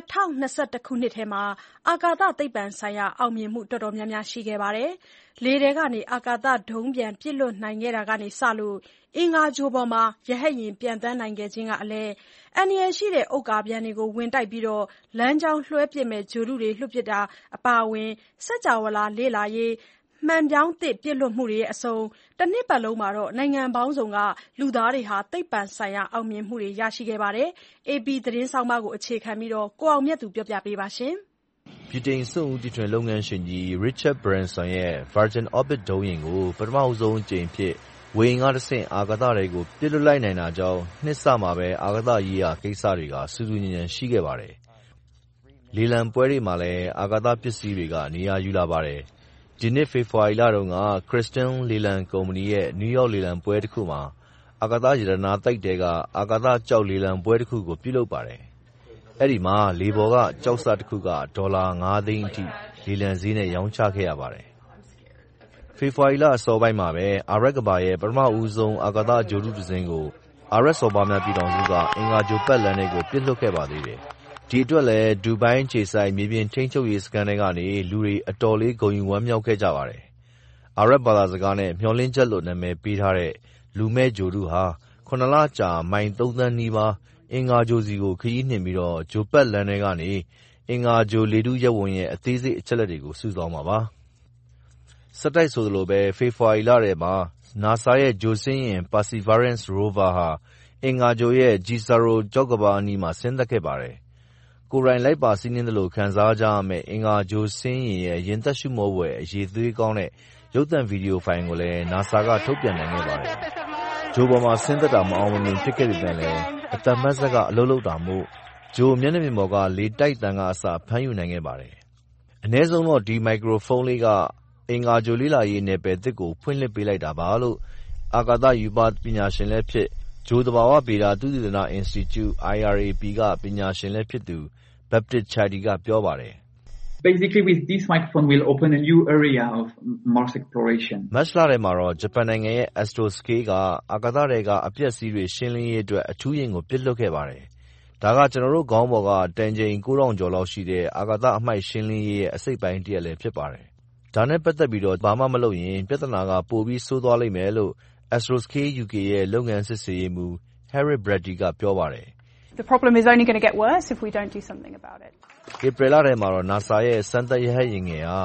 2021ခုနှစ်ထဲမှာအာကာသသိပ္ပံဆိုင်ရာအောင်မြင်မှုတော်တော်များများရှိခဲ့ပါတယ်။လေထဲကနေအာကာသဒုံးပျံပစ်လွှတ်နိုင်ခဲ့တာကစလို့အင်္ဂါဂြိုလ်ပေါ်မှာရဟတ်ယာဉ်ပျံသန်းနိုင်ခဲ့ခြင်းကအလည်းအန္တရာယ်ရှိတဲ့ဥက္ကာပျံတွေကိုဝင်တိုက်ပြီးလမ်းကြောင်းလွှဲပစ်မဲ့ဂြိုလ်တုတွေလွှတ်ပစ်တာအပါအဝင်စကြာဝဠာလေ့လာရေးမှန်ပြောင်းသစ်ပစ်လွှတ်မှုတွေအစုံတနှစ်ပတ်လုံးမှာနိုင်ငံပေါင်းစုံကလူသားတွေသိပ္ပံဆိုင်ရာအောင်မြင်မှုတွေရရှိခဲ့ပါတယ်။ AP သတင်းဆောင်းပါးကိုအခြေခံပြီးကိုအောင်မြတ်သူပြောပြပေးပါရှင်။ဗြိတိန်စွန့်ဦးတီထွင်လုပ်ငန်းရှင်ကြီး Richard Branson ရဲ့ Virgin Orbit ဒုံးယာဉ်ကိုပထမဆုံးအကြိမ်ဖြစ်ဝေဟင်ကတဆင့်အာကာသထဲကိုပစ်လွှတ်လိုက်နိုင်တာကြောင့်နှစ်စမှာပဲအာကာသရေးရာကိစ္စတွေကစူးစူးညံ့ညံ့ရှိခဲ့ပါတယ်။လေလံပွဲတွေမှာလည်းအာကာသပစ္စည်းတွေကနေရာယူလာပါတယ်။ဒီနှစ်ဖေဖော်ဝါရီလတုန်းက Christian လေလံကုမ္ပဏီရဲ့နယူးယောက်လေလံပွဲတစ်ခုမှာအာကာသရတနာသိုက်ထဲကအာကာသကျောက်လေလံပွဲတစ်ခုကိုပြုလုပ်ပါတယ်။အဲဒီမှာလေပေါ်ကကျောက်စတစ်ခုကဒေါ်လာ5 သိန်းအထိလေလံဈေးနဲ့ရောင်းချခဲ့ရပါတယ်။ဖေဖော်ဝါရီလအစောပိုင်းမှာပဲအာရက်ကဘာရဲ့ပထမဦးဆုံးအာကာသဂြိုလ်တုတစ်စင်းကိုအာရက်စော်ပါများပြည်ထောင်စုကအင်္ဂါဂြိုလ်ပတ်လမ်းထဲကိုပစ်လွှတ်ခဲ့ပါသေးတယ်။ဒီအတွက်လည်းဒူဘိုင်းခြေဆိုင်မြေပြင်ထိန်းချုပ်ရေးစခန်းထဲကနေလူတွေအတော်လေးဂုဏ်ယူဝမ်းမြောက်ခဲ့ကြပါတယ်။အာရက်ဘာသာစကားနဲ့မျှော်လင့်ချက်လို့နာမည်ပေးထားတဲ့လူမဲ့ဂြိုလ်တုဟာ9 လကြာမိုင် 3 သန်းနီးပါးအင်္ဂါဂြိုလ်ဆီကိုခရီးနှင်ပြီးဂြိုလ်ပတ်လမ်းထဲကနေအင်္ဂါဂြိုလ်လေထုရပ်ဝန်းရဲ့အသေးစိတ်အချက်အလက်တွေကိုစုဆောင်းမှာပါ။ဆက်တိုက်ဆိုသလိုပဲဖေဖော်ဝါရီလထဲမှာ NASA ရဲ့ဂြိုလ်စင်းယာဉ် Perseverance rover ဟာအင်္ဂါဂြိုလ်ရဲ့ Jezero ကျောက်ကမ်းပါးအနီးမှာဆင်းသက်ခဲ့ပါတယ်။ကိုယ်တိုင်လိုက်ပါစီးနင်းသလိုခံစားကြရမယ့်အင်္ဂါဂြိုလ်စင်းယာဉ်ရဲ့ရင်သက်ရှုမောဖွယ်အရည်အသွေးကောင်းတဲ့ရုပ်သံဗီဒီယိုဖိုင်ကိုလည်း NASA ကထုတ်ပြန်နိုင်ခဲ့ပါတယ်။ဂြိုလ်ပေါ်မှာဆင်းသက်တာမအောင်မမြင်ဖြစ်ခဲ့ပေမယ့်လည်းအသံမတ်စက်ကအလုပ်လုပ်တာမို့ဂြိုလ်မျက်နှာပြင်ပေါ်ကလေတိုက်သံကအစဖမ်းယူနိုင်ခဲ့ပါတယ်။အနည်းဆုံးတော့ဒီမိုက်ခရိုဖုန်းလေးကအင်္ဂါဂြိုလ်လေ့လာရေးနယ်ပယ်သစ်ကိုဖွင့်လှစ်ပေးလိုက်တာပါလို့အာကာသရူပပညာရှင်လည်းဖြစ်ဂြိုလ်သဘာဝဗေဒသုတေသနအင်စတီကျု IRAP ကပညာရှင်လည်းဖြစ်သူ Baptist Chadi ကပြောပါတယ်။ Basically, with this microphone, we'll open a new area of Mars exploration. မတ်လထဲမှာတော့ဂျပန်နိုင်ငံရဲ့ Astroscale ကအာကာသထဲကအပျက်အစီးတွေရှင်းလင်းရေးအတွက်အထူးယာဉ်ကိုပစ်လွှတ်ခဲ့ပါတယ်။ဒါကကျွန်တော်တို့ခေါင်းပေါ်ကတန်ချိန် 9,000 ကျော်လောက်ရှိတဲ့အာကာသအမှိုက်ရှင်းလင်းရေးရဲ့အစိတ်အပိုင်းတစ်ရပ်လည်းဖြစ်ပါတယ်။ဒါနဲ့ပတ်သက်ပြီးဘာမှမလုပ်ရင်ပြဿနာကပိုပြီးဆိုးသွားလိမ့်မယ်လို့ Astroscale UK ရဲ့လုပ်ငန်းစစ်ဆေးရေးမှူး Harry Brady ကပြောပါတယ်။ The problem is only going to get worse if we don't do something about it. ဧပြီလထဲမှာတော့ NASA ရဲ့စမ်းသပ်ရဟတ်ယာဉ်ငယ်ဟာ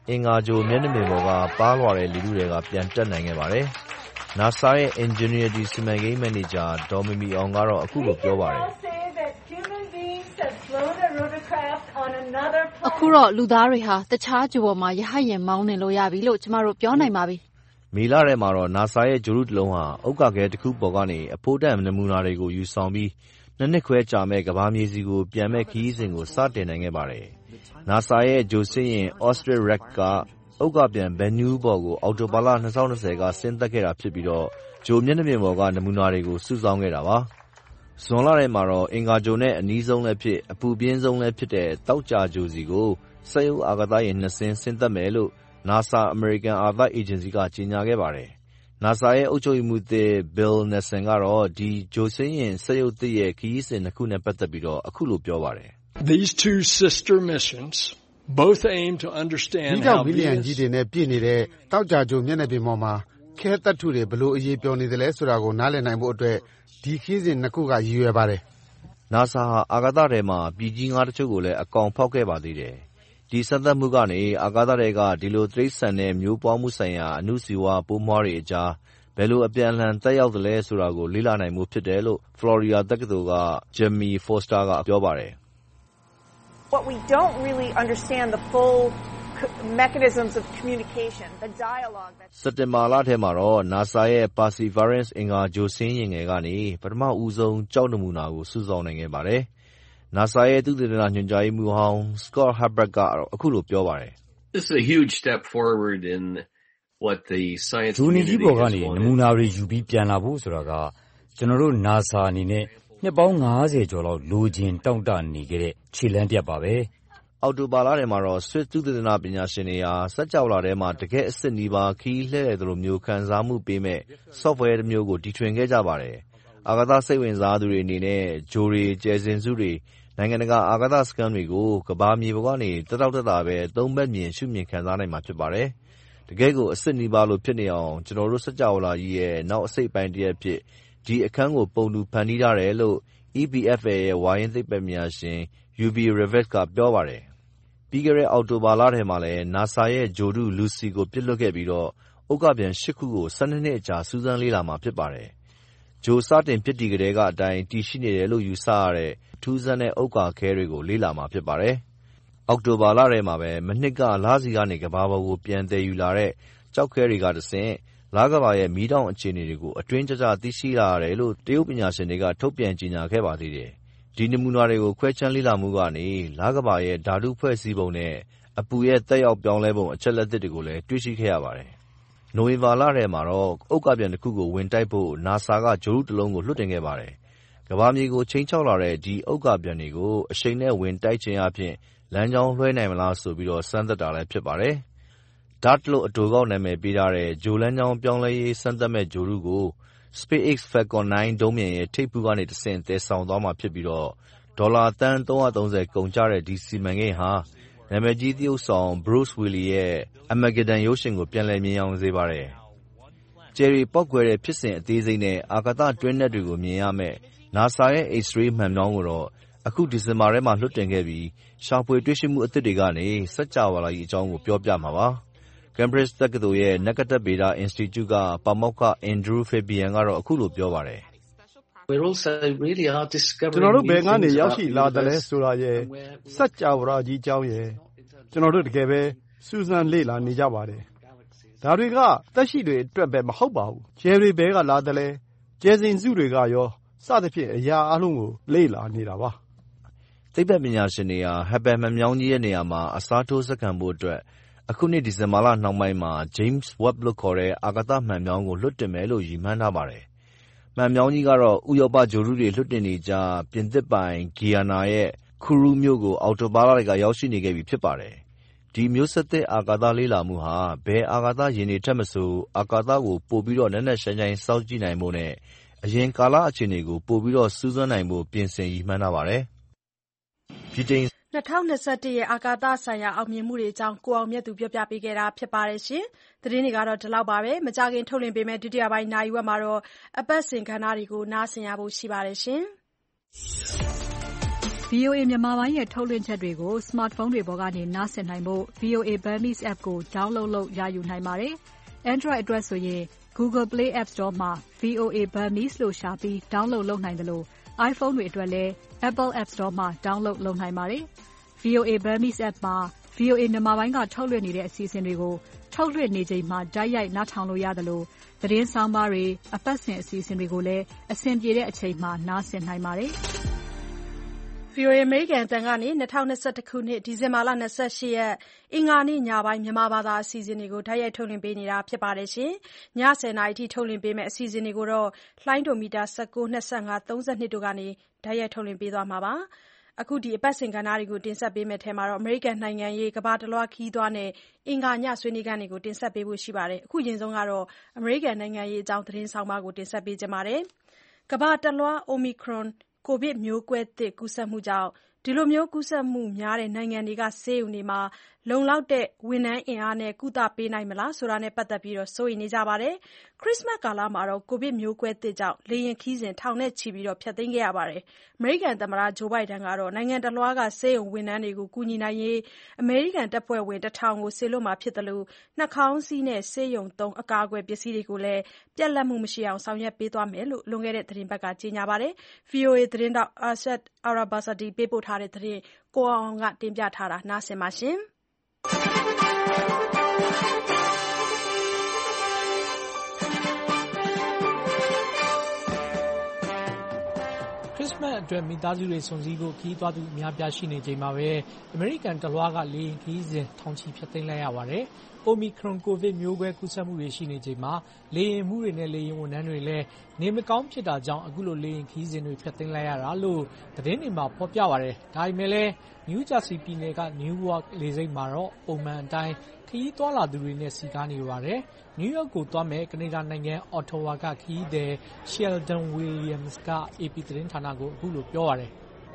အင်္ဂါဂြိုဟ်မျက်နှာပြင်ပေါ်ကပါးလွှာတဲ့လေထုထဲကပြန်တက်နိုင်ခဲ့ပါတယ်။ NASA ရဲ့ Ingenuity စီမံကိန်းမန်နေဂျာဒေါ်မီမီအောင်ကတော့အခုလိုပြောပါတယ်။အခုတော့လူသားတွေဟာတခြားဂြိုဟ်ပေါ်မှာရဟတ်ယာဉ်မောင်းနှင်လို့ရပြီလို့ကျမတို့ပြောနိုင်ပါပြီ။မေလထဲမှာတော့ NASA ရဲ့ဂြိုဟ်တုတစ်လုံးဟာဥက္ကာခဲတစ်ခုပေါ်ကနေအဖိုးတန်နမူနာတွေကိုယူဆောင်ပြီး2 နှစ်ခွဲကြာမယ့်ကမ္ဘာမြေဆီကိုပြန်မယ့်ခရီးစဉ်ကိုစတင်နိုင်ခဲ့ပါတယ်။ NASA ရဲ့ဂြိုဟ်စစ်ယာဉ် Osiris Rex ကဥက္ကာပျံ Bennu ပေါ်ကိုအောက်တိုဘာလ 2020 ကဆင်းသက်ခဲ့တာဖြစ်ပြီးဂြိုဟ်မျက်နှာပြင်ပေါ်ကနမူနာတွေကိုစုဆောင်းခဲ့တာပါ။ဇွန်လထဲမှာတော့အင်္ဂါဂြိုဟ်နဲ့အနီးဆုံးလည်းဖြစ်အပူပြင်းဆုံးလည်းဖြစ်တဲ့သောကြာဂြိုဟ်ဆီကိုစက်ရုပ်အာကာသယာဉ်2 စင်းဆင်းသက်မယ်လို့ NASA အမေရိကန်အာကာသအေဂျင်စီကကြေညာခဲ့ပါတယ်။ NASA ရဲ့အုပ်ချုပ်ရေးမှူးသစ် Bill Nelson ကတော့ဒီဂြိုဟ်စစ်ယာဉ်စက်ရုပ်သစ်ရဲ့ခရီးစဉ်2 ခုနဲ့ပတ်သက်ပြီးအခုလိုပြောပါတယ်။ These two sister missions both aim to understand ဒီကြောင့်မီလီယံကြီးတွေနဲ့ပြည့်နေတဲ့တောက်ကြကြိုမျက်နှာပြင်ပေါ်မှာခဲသတ္တုတွေဘလို့အရေးပြောနေသလဲဆိုတာကိုနားလည်နိုင်ဖို့အတွက်ဒီခရီးစဉ်2 ခုကရည်ရွယ်ပါတယ်။ NASA ဟာအာကာသထဲမှာပြည်ကြီးငါးတချို့ကိုလည်းအကောင်ဖောက်ခဲ့ပါသေးတယ်။ဒီစမ်းသပ်မှုကနေအာကာသထဲကဒီလိုတိရစ္ဆာန်နဲ့မျိုးပွားမှုဆိုင်ရာအဏုဇီဝပိုးမွှားတွေအကြားဘယ်လိုအပြန်အလှန်သက်ရောက်သလဲဆိုတာကိုလေ့လာနိုင်ဖို့ဖြစ်တယ်လို့ Florida တက္ကသိုလ်က Jamie Foster ကပြောပါတယ်။ What we don't really understand the full mechanisms of communication, the dialogue. စက်တင်ဘာလထဲမှာတော့ NASA ရဲ့ Perseverance အင်္ဂါဂြိုဟ်စင်းယာဉ်ငယ်ကနေပထမဦးဆုံးကျောက်နမူနာကိုစုဆောင်းနိုင်ခဲ့ပါတယ်။ NASA ရဲ့သုတေသနညွှန်ကြားရေးမှူးဟောင်း Scott Hubbard ကအခုလိုပြောပါတယ်။ This is a huge step forward in what the science ဂြိုဟ်ကြီးပေါ်ကနေနမူနာတွေယူပြီးပြန်လာဖို့ဆိုတာကကျွန်တော်တို့ NASA အနေနဲ့နှစ်ပေါင်း50ကျော်လောက်လိုချင်တောင့်တနေခဲ့တဲ့ခြေလှမ်းတစ်ရပ်ပါပဲ။အောက်တိုဘာလထဲမှာတော့ Swiss သုတေသနပညာရှင်တွေဟာစက်ကြောလာထဲမှာတကယ့်အစစ်နီးပါးခရီးလှည့်လည်သလိုမျိုးခံစားမှုပေးမဲ့ software တစ်မျိုးကိုတီထွင်ခဲ့ကြပါတယ်။အာကာသစိတ်ဝင်စားသူတွေအနေနဲ့ဂြိုဟ်တွေကြယ်စဉ်စုတွေနိုင်ငံတကာအာကာသစခန်းတွေကိုကမ္ဘာမြေပေါ်ကနေသက်တောင့်သက်သာပဲ3 ဘက်မြင်ရှုမြင်ခံစားနိုင်မှာဖြစ်ပါတယ်။တကယ့်ကိုအစစ်နီးပါးလိုဖြစ်နေအောင်ကျွန်တော်တို့စက်ကြောလာကြီးရဲ့နောက်အစိတ်ပိုင်းတစ်ရပ်ဖြစ်ဒီအခန်းကိုပုံတူဖန်တီးထားတယ်လို့ EPFL ရဲ့ဝါရင့်သိပ္ပံပညာရှင် UB Rivest ကပြောပါတယ်။ပြီးခဲ့တဲ့အောက်တိုဘာလထဲမှာလည်း NASA ရဲ့ဂြိုဟ်တု Lucy ကိုပစ်လွှတ်ခဲ့ပြီးဥက္ကာပျံ8 ခုကို12 နှစ်အကြာစူးစမ်းလေ့လာမှာဖြစ်ပါတယ်။ဂြိုဟ်စတင်ဖြစ်တည်ကတည်းကအတိုင်းတည်ရှိနေတယ်လို့ယူဆရတဲ့ထူးဆန်းတဲ့ဥက္ကာခဲတွေကိုလေ့လာမှာဖြစ်ပါတယ်။အောက်တိုဘာလထဲမှာပဲမနှစ်ကလဆီကနေကမ္ဘာပေါ်ကိုပြန်သယ်ယူလာတဲ့ကျောက်ခဲတွေကတဆင့်လကမ္ဘာရဲ့မီးတောင်အခြေအနေတွေကိုအတွင်းကျကျသိရှိလာရတယ်လို့တရုတ်ပညာရှင်တွေကထုတ်ပြန်ကြေညာခဲ့ပါသေးတယ်။ဒီနမူနာတွေကိုခွဲခြမ်းလေ့လာမှုကနေလကမ္ဘာရဲ့ဓာတုဖွဲ့စည်းပုံနဲ့အပူရဲ့သက်ရောက်ပြောင်းလဲပုံအချက်အလက်သစ်တွေကိုလည်းတွေ့ရှိခဲ့ရပါတယ်။နိုဝင်ဘာလထဲမှာတော့ဥက္ကာပျံတစ်ခုကိုဝင်တိုက်ဖို့ NASA ကဂြိုဟ်တုတစ်လုံးကိုလွှတ်တင်ခဲ့ပါတယ်။ကမ္ဘာမြေကိုခြိမ်းခြောက်လာတဲ့ဒီဥက္ကာပျံတွေကိုအရှိန်နဲ့ဝင်တိုက်ခြင်းအပြင်လမ်းကြောင်းလွှဲနိုင်မလားဆိုပြီးစမ်းသပ်တာလည်းဖြစ်ပါတယ်။ DART လို့အတိုကောက်နာမည်ပေးထားတဲ့ဂြိုဟ်လမ်းကြောင်းပြောင်းလဲရေးစမ်းသပ်မဲ့ဂြိုဟ်တုကို SpaceX Falcon 9 ဒုံးပျံရဲ့ထိပ်ဖူးကနေတဆင့်သယ်ဆောင်သွားမှာဖြစ်ပြီးဒေါ်လာသန်း330ကုန်ကျတဲ့ဒီစီမံကိန်းဟာနာမည်ကြီးသရုပ်ဆောင် Bruce Willis ရဲ့ Armageddon ရုပ်ရှင်ကိုပြန်လည်မြင်ယောင်စေပါတယ်။ကြယ်တွေပေါက်ကွဲတဲ့ဖြစ်စဉ်အသေးစိတ်နဲ့အာကာသတွင်းနက်တွေကိုမြင်ရမယ့် NASA ရဲ့ X-ray မှန်ပြောင်းကိုတော့အခုဒီဇင်ဘာထဲမှာလွှတ်တင်ခဲ့ပြီးရှာဖွေတွေ့ရှိမှုအသစ်တွေကနေစက်ကြာဝဠာကြီးအကြောင်းကိုပြောပြမှာပါ။ Cambridge တက္ကသိုလ်ရဲ့နက္ကတဗေဒအင်စတီကျုကပါမောက္ခ Andrew Fabian ကတော့အခုလိုပြောပါတယ်။ကျွန်တော်တို့ဘယ်ကနေရောက်ရှိလာသလဲဆိုတာရယ်စက်ကြာဝဠာကြီးအကြောင်းရယ်ကျွန်တော်တို့တကယ်ပဲစူးစမ်းလေ့လာနေကြပါတယ်။ဒါတွေကသက်ရှိတွေအတွက်ပဲမဟုတ်ပါဘူး။ကြယ်တွေဘဲကလာသလဲကြယ်စဉ်စုတွေကရောစသဖြင့်အရာအလုံးကိုလေ့လာနေတာပါ။သိပ္ပံပညာရှင်တွေဟာ Hubble မှန်ပြောင်းကြီးရဲ့နေရာမှာအစားထိုးဆက်ခံဖို့အတွက်အခုနှစ်ဒီဇင်ဘာလနှောင်းပိုင်းမှာ James Webb လို့ခေါ်တဲ့အာကာသမှန်ပြောင်းကိုလွှတ်တင်မယ်လို့ရည်မှန်းထားပါတယ်။မှန်ပြောင်းကြီးကတော့ဥရောပဂြိုဟ်တုတွေလွှတ်တင်နေကျပြင်သစ်ပိုင် Guyana ရဲ့ Kourou မြို့ကိုအောက်တိုဘာလကရောက်ရှိနေခဲ့ပြီဖြစ်ပါတယ်။ဒီမျိုးဆက်သစ်အာကာသလေ့လာမှုဟာဘယ်အာကာသယာဉ်တွေထက်မဆိုအာကာသကိုပိုပြီးနက်နက်ရှိုင်းရှိုင်းစောင့်ကြည့်နိုင်ဖို့နဲ့အရင်ကာလအခြေအနေကိုပိုပြီးစူးစမ်းနိုင်ဖို့ပြင်ဆင်ရည်မှန်းထားပါတယ်။ဗြိတိန် 2021ရဲ့အာကာသဆိုင်ရာအောင်မြင်မှုတွေအကြောင်းကိုအောင်မြတ်သူပြောပြပေးခဲ့တာဖြစ်ပါတယ်။သတင်းတွေကတော့ဒီလောက်ပါပဲ။မကြာခင်ထုတ်လွှင့်ပေးမယ့်ဒုတိယပိုင်းနာရီဝက်မှာတော့အပတ်စဉ်ကဏ္ဍတွေကိုနားဆင်ရဖို့ရှိပါတယ်။ VOA မြန်မာပိုင်းရဲ့ထုတ်လွှင့်ချက်တွေကို smartphone တွေပေါ်ကနေနားဆင်နိုင်ဖို့ VOA Burmese app ကို download လုပ်ရယူနိုင်ပါတယ်။ Android အတွက်ဆိုရင် Google Play App Store မှာ VOA Burmese လို့ရှာပြီး download လုပ်နိုင်သလို iPhone တွေအတွက်လည်း Apple App Store မှာ download လုပ်နိုင်ပါတယ်။ VOA Burmese app မှာ VOA မြန်မာပိုင်းကထုတ်လွှင့်နေတဲ့အစီအစဉ်တွေကို ထုတ်လွှင့်နေချိန်မှာတိုက်ရိုက်နားထောင်လို့ရသလို သတင်းဆောင်းပါးတွေ အပတ်စဉ်အစီအစဉ်တွေကိုလည်းအဆင်ပြေတဲ့အချိန်မှာနားဆင်နိုင်ပါတယ်။ VOA အမေရိကန်အသံကနေ2021ခုနှစ်ဒီဇင်ဘာလ28ရက်အင်္ဂါနေ့ညပိုင်းမြန်မာဘာသာအစီအစဉ်တွေကိုတိုက်ရိုက်ထုတ်လွှင့်ပေးနေတာဖြစ်ပါတယ်။ ည10:00နာရီအထိထုတ်လွှင့်ပေးမယ့်အစီအစဉ်တွေကိုတော့လှိုင်းဒိုမီတာ19 25 32တို့ကနေတိုက်ရိုက်ထုတ်လွှင့်ပေးသွားမှာပါ။ အခုအပတ်စဉ်ကဏ္ဍတွေကိုတင်ဆက်ပေးမယ့်ထဲမှာ အမေရိကန်နိုင်ငံရေးကမ္ဘာတလွှားခရီးသွားနဲ့အင်္ဂါညဆွေးနွေးခန်းတွေကိုတင်ဆက်ပေးဖို့ရှိပါတယ်။ အခုအရင်ဆုံးကတော့ အမေရိကန်နိုင်ငံရေးအကြောင်းသတင်းဆောင်းပါးကိုတင်ဆက်ပေးချင်ပါတယ်။ ကမ္ဘာတလွှား Omicron ကိုဗစ်မျိုးကွဲသစ်ကူးစက်မှုကြောင့်ဒီလိုကူးစက်မှုများတဲ့နိုင်ငံတွေကဆေးရုံတွေမှာလုံလောက်တဲ့ဝန်ထမ်းအင်အားနဲ့ကုသပေးနိုင်မလားဆိုတာနဲ့ပတ်သက်ပြီးစိုးရိမ်နေကြပါတယ်။ ခရစ္စမတ်ကာလမှာကိုဗစ်မျိုးကွဲသစ်ကြောင့်လေယာဉ်ခရီးစဉ်ထောင်နဲ့ချီဖျက်သိမ်းခဲ့ရပါတယ်။ အမေရိကန်သမ္မတ Joe Biden ကတော့နိုင်ငံတလွှားကဆေးရုံဝန်ထမ်းတွေကိုကူညီနိုင်ရေးအမေရိကန်တပ်ဖွဲ့ဝင် 1000 ကိုစေလွှတ်မှာဖြစ်သလိုနှာခေါင်းစည်းနဲ့ဆေးရုံသုံးအကာအကွယ်ပစ္စည်းတွေကိုလည်းပြတ်လတ်မှုမရှိအောင်ဆောင်ရွက်ပေးသွားမယ်လို့လွန်ခဲ့တဲ့သီတင်းပတ်ကကြေညာပါတယ်။ VOA သတင်းထောက် Asad Arabasadi ပေးပို့ထားတဲ့သတင်းကိုအောင်အောင်ကတင်ပြထားပါတယ်။ခရစ္စမတ်အတွက်မိသားစုတွေစုံစည်းဖို့ခရီးသွားသူအများအပြားရှိနေချိန်မှာပဲအမေရိကန်တလွှားကလေယာဉ်ခရီးစဉ်ထောင်ချီဖျက်သိမ်းလိုက်ရပါတယ်။ Omicron ကိုဗစ်မျိုးကွဲကူးစက်မှုတွေရှိနေချိန်မှာလေယာဉ်မှူးတွေနဲ့လေယာဉ်ဝန်ထမ်းတွေလည်းနေမကောင်းဖြစ်တာကြောင့်အခုလိုလေယာဉ်ခရီးစဉ်တွေဖျက်သိမ်းလိုက်ရတာလို့သတင်းတွေမှာဖော်ပြပါတယ်။ဒါပေမဲ့လည်း New Jersey ပြည်နယ်က Newark လေဆိပ်မှာတော့ပုံမှန်အတိုင်းခရီးသွားလာသူတွေနဲ့စည်ကားနေပါတယ်။ New York ကိုသွားမယ့်ကနေဒါနိုင်ငံ Ottawa ကခရီးသည် Sheldon Williams က AP သတင်းဌာနကိုအခုလိုပြောပါတယ်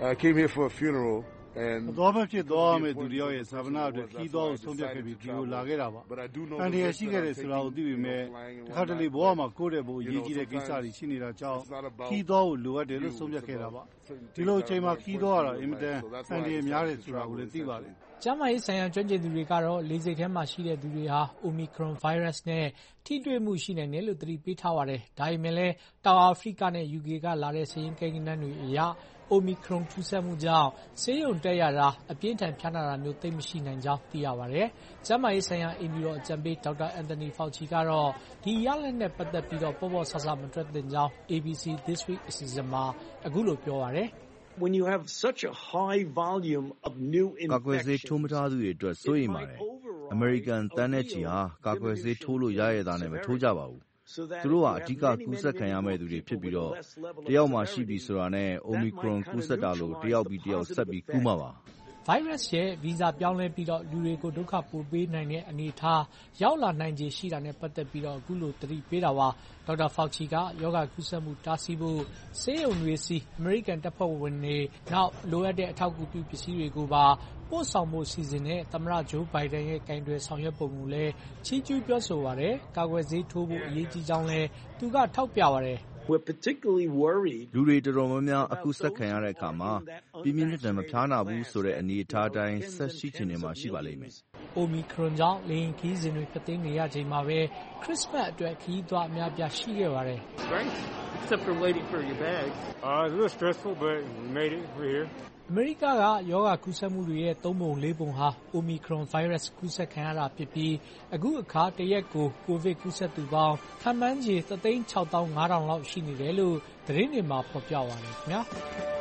မသွားမဖြစ်သွားရမယ့်သူတယောက်ရဲ့ဈာပနအတွက်ခရီးသွားဖို့ဆုံးဖြတ်ခဲ့ပြီးဒီကိုလာခဲ့တာပါ။အန္တရာယ်ရှိခဲ့တယ်ဆိုတာကိုသိပေမဲ့တခါတလေဘဝမှာကိုယ့်တဲ့ဘို့အရေးကြီးတဲ့ကိစ္စတွေရှိနေတာကြောင့်ခရီးသွားဖို့လိုအပ်တယ်လို့ဆုံးဖြတ်ခဲ့တာပါ။ဒီလိုအချိန်မှာခရီးသွားရတာအင်မတန်အန္တရာယ်များတယ်ဆိုတာကိုလည်းသိပါတယ်။ကျန်းမာရေးဆိုင်ရာကျွမ်းကျင်သူတွေကတော့လေဆိပ်ထဲမှာရှိတဲ့သူတွေဟာ Omicron virus နဲ့ထိတွေ့မှုရှိနိုင်တယ်လို့သတိပေးထားပါတယ်။ဒါပေမဲ့လည်းတောင်အာဖရိကနဲ့ UK ကလာတဲ့စာရင်းကိန်းဂဏန်းတွေအရOmicron ကူးစက်မှုကြောင့်ဆေးရုံတက်ရတာအပြင်းထန်ဖျားနာတာမျိုးသိပ်မရှိနိုင်ကြောင်းသိရပါတယ်။ကျန်းမာရေးဆိုင်ရာအိမ်ဖြူတော်အကြံပေးဒေါက်တာ Anthony Fauci ကတော့ဒီရလဒ်နဲ့ပတ်သက်ပြီးပေါ့ပေါ့ဆဆမတွက်သင့်ကြောင်း ABC This Week အစီအစဉ်မှာအခုလိုပြောပါတယ်။ When you have such a high volume of new infections ကာကွယ်ဆေးထိုးမထားသူတွေအတွက်စိုးရိမ်ပါတယ်။အမေရိကန်သန်းနဲ့ချီဟာကာကွယ်ဆေးထိုးလို့ရရဲ့သားနဲ့မထိုးကြပါဘူး။သူတို့ဟာအဓိကကူးစက်ခံရမယ့်သူတွေဖြစ်ပြီးတော့တယောက်မှရှိပြီဆိုတာနဲ့ Omicron ကူးစက်တာလို့တယောက်ပြီးတယောက်ဆက်ပြီးကူးမှာပါ။ virus ရဲ့ဗီဇပြောင်းလဲပြီးလူတွေကိုဒုက္ခပိုပေးနိုင်တဲ့အနေအထားရောက်လာနိုင်ခြေရှိတာနဲ့ပတ်သက်ပြီးအခုလိုသတိပေးတာပါ။ဒေါက်တာ Fauci ကရောဂါကူးစက်မှုတားဆီးဖို့ဆေးရုံတွေဆီအမေရိကန်တပ်ဖွဲ့ဝင်တွေနောက်လိုအပ်တဲ့အထောက်အကူပြုပစ္စည်းတွေကိုပါပို့ဆောင်ဖို့စီစဉ်တဲ့သမ္မတ Joe Biden ရဲ့ကင်တွယ်ဆောင်ရွက်ပုံကိုလည်းချီးကျူးပြောဆိုပါတယ်။ကာကွယ်ဆေးထိုးဖို့အရေးကြီးကြောင်းလည်းသူကထောက်ပြပါတယ်။ We're particularly worried လူတွေတော်တော်များများအခုဆက်ခံရတဲ့အခါမှာပြင်းပြင်းထန်ထန်မဖျားနာဘူးဆိုတဲ့အနေအထားအတိုင်းဆက်ရှိချင်နေမှရှိပါလိမ့်မယ်။ Omicron ကြောင့်လေယာဉ်ခရီးစဉ်တွေဖျက်သိမ်းနေရချိန်မှာပဲခရစ္စမတ်အတွက်ခရီးသွားအများအပြားရှိခဲ့ပါတယ်။ Except for waiting for your bags. It was stressful, but we made it. We're here. အမေရိကရောဂါကူးစက်မှုတွေရဲ့3ပုံ4ပုံဟာ Omicron virus ကူးစက်ခံရတာဖြစ်ပြီးအခုအခါတရက်ကိုကိုဗစ်ကူးစက်သူပေါင်းခန့်မှန်းခြေ 165,000 လောက်ရှိနေတယ်လို့သတင်းတွေမှာဖော်ပြပါတယ်ခင်ဗျာ။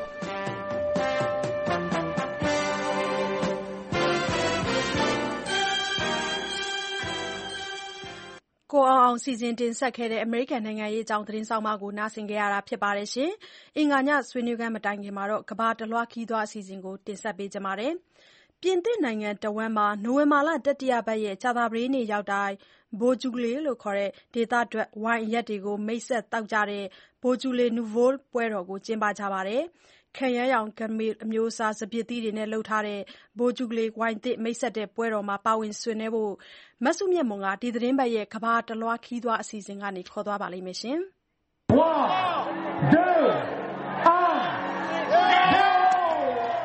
ကိုအောင်အောင်စီစဉ်တင်ဆက်ခဲ့တဲ့အမေရိကန်နိုင်ငံရေးအကြောင်းသတင်းဆောင်မကိုနားဆင်ကြရတာဖြစ်ပါတယ်။အင်္ဂါညဆွေးနွေးခန်းမတိုင်ခင်ကမ္ဘာတလွှားခရီးသွားအစီအစဉ်ကိုတင်ဆက်ပေးကြပါမယ်။ပြင်သစ်နိုင်ငံတဝန်းမှာနိုဝင်ဘာလတတိယပတ်ရဲ့ကြာသပတေးနေ့ရောက်တိုင်း Beaujolais လို့ခေါ်တဲ့ဒေသထွက်ဝိုင်အရက်တွေကိုမိတ်ဆက်သောက်ကြတဲ့ Beaujolais Nouveau ပွဲတော်ကိုကျင်းပကြပါတယ်။ ခရမ်းရောင် Gamay အမျိုးအစားစပျစ်သီးတွေနဲ့လုပ်ထားတဲ့ Beaujolais ဝိုင်သစ်မိတ်ဆက်တဲ့ပွဲတော်မှာပါဝင်ဆင်နွှဲဖို့မစုမြတ်မွန်ကဒီသီတင်းပတ်ရဲ့ကမ္ဘာတလွှားခရီးသွားအစီအစဉ်ကနေခေါ်သွားပါလိမ့်မယ်။ ပြ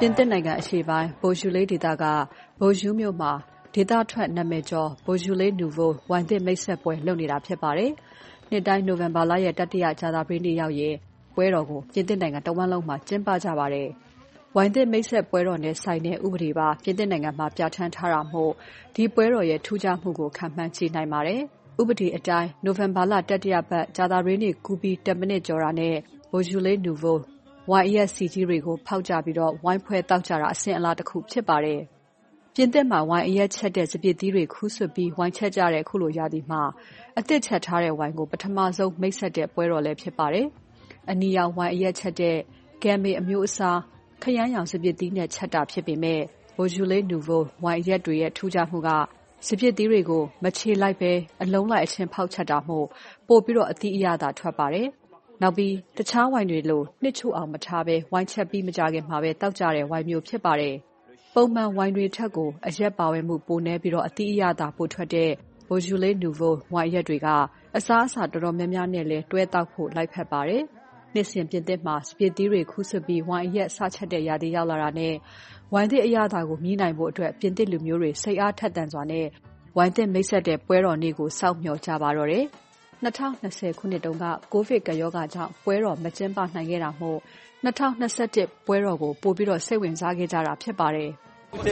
ပြင်သစ်နိုင်ငံအရှေ့ပိုင်း Beaujolais ဒေသက Beaujolais မြို့မှာဒေသထွက်နာမည်ကျော် Beaujolais Nouveau ဝိုင်သစ်မိတ်ဆက်ပွဲလုပ်နေတာဖြစ်ပါတယ်။နှစ်တိုင်းနိုဝင်ဘာလရဲ့တတိယကြာသပတေးနေ့ရောက်ရင်ပွဲတော်ကိုပြင်သစ်နိုင်ငံတဝန်းလုံးမှာကျင်းပကြပါတယ်။ဝိုင်သစ်မိတ်ဆက်ပွဲတော်နဲ့ဆိုင်တဲ့ဥပဒေပါပြင်သစ်နိုင်ငံမှာပြဋ္ဌာန်းထားတာမို့ဒီပွဲတော်ရဲ့ထူးခြားမှုကိုခံမှန်းကြည့်နိုင်ပါတယ်။ဥပဒေအတိုင်းနိုဝင်ဘာလတတိယပတ်ကြာသပတေးနေ့ကူးပြီး10မိနစ်ကျော်တာနဲ့ Beaujolais Nouveau ဝိုင်အရက်စီကြီးတွေကိုဖောက်ကြပြီးဝိုင်းဖွဲတောက်ကြတာအစဉ်အလာတစ်ခုဖြစ်ပါတယ်။ပြင်သစ်မှာဝိုင်အရက်ချက်တဲ့စပစ်သီးတွေခူးဆွတ်ပြီးဝိုင်းချက်ကြတဲ့ခုလိုရာသီမှာအသစ်ချက်ထားတဲ့ဝိုင်ကိုပထမဆုံးမိတ်ဆက်တဲ့ပွဲတော်လည်းဖြစ်ပါတယ်။အနီရောင်ဝိုင်အရက်ချက်တဲ့ဂမ်မေအမျိုးအစားခရမ်းရောင်စပစ်သီးနဲ့ချက်တာဖြစ်ပေမဲ့ Beaujolais Nouveau ဝိုင်အရက်တွေရဲ့ထူးခြားမှုကစပစ်သီးတွေကိုမချေလိုက်ပဲအလုံးလိုက်အချင်းဖောက်ချက်တာမို့ပို့ပြီးအသီးအရသာထွက်ပါတယ်။နောက်ပြီးတခြားဝိုင်တွေလိုနှစ်ချို့အောင်မထားပဲဝိုင်းချက်ပြီးမကြခင်မှာပဲတောက်ကြတဲ့ဝိုင်မျိုးဖြစ်ပါတယ်။ပုံမှန်ဝိုင်တွေထက်ကိုအရက်ပါဝင်မှုပိုနည်းပြီးအသီးအရသာပိုထွက်တဲ့ Beaujolais Nouveau ဝိုင်ရက်တွေကအစားအစာတော်တော်များများနဲ့လည်းတွဲတောက်ဖို့လိုက်ဖက်ပါတယ်။နှစ်စဉ်ပြင်သစ်မှာစပစ်သီးတွေခူးဆွတ်ပြီးဝိုင်ရက်စချက်တဲ့ရာသီရောက်လာတာနဲ့ဝိုင်သစ်အရသာကိုမြည်နိုင်ဖို့အတွက်ပြင်သစ်လူမျိုးတွေစိတ်အားထက်သန်စွာနဲ့ဝိုင်သစ်မိတ်ဆက်တဲ့ပွဲတော်နေ့ကိုစောင့်မျှော်ကြပါတော့တယ်။2020ခုနှစ်တုန်းကကိုဗစ်ကပ်ရောဂါကြောင့်ပွဲတော်မကျင်းပနိုင်ခဲ့တာမို့2021ပွဲတော်ကိုပို့ပြီးစိတ်ဝင်စားခဲ့ကြတာဖြစ်ပါတယ်။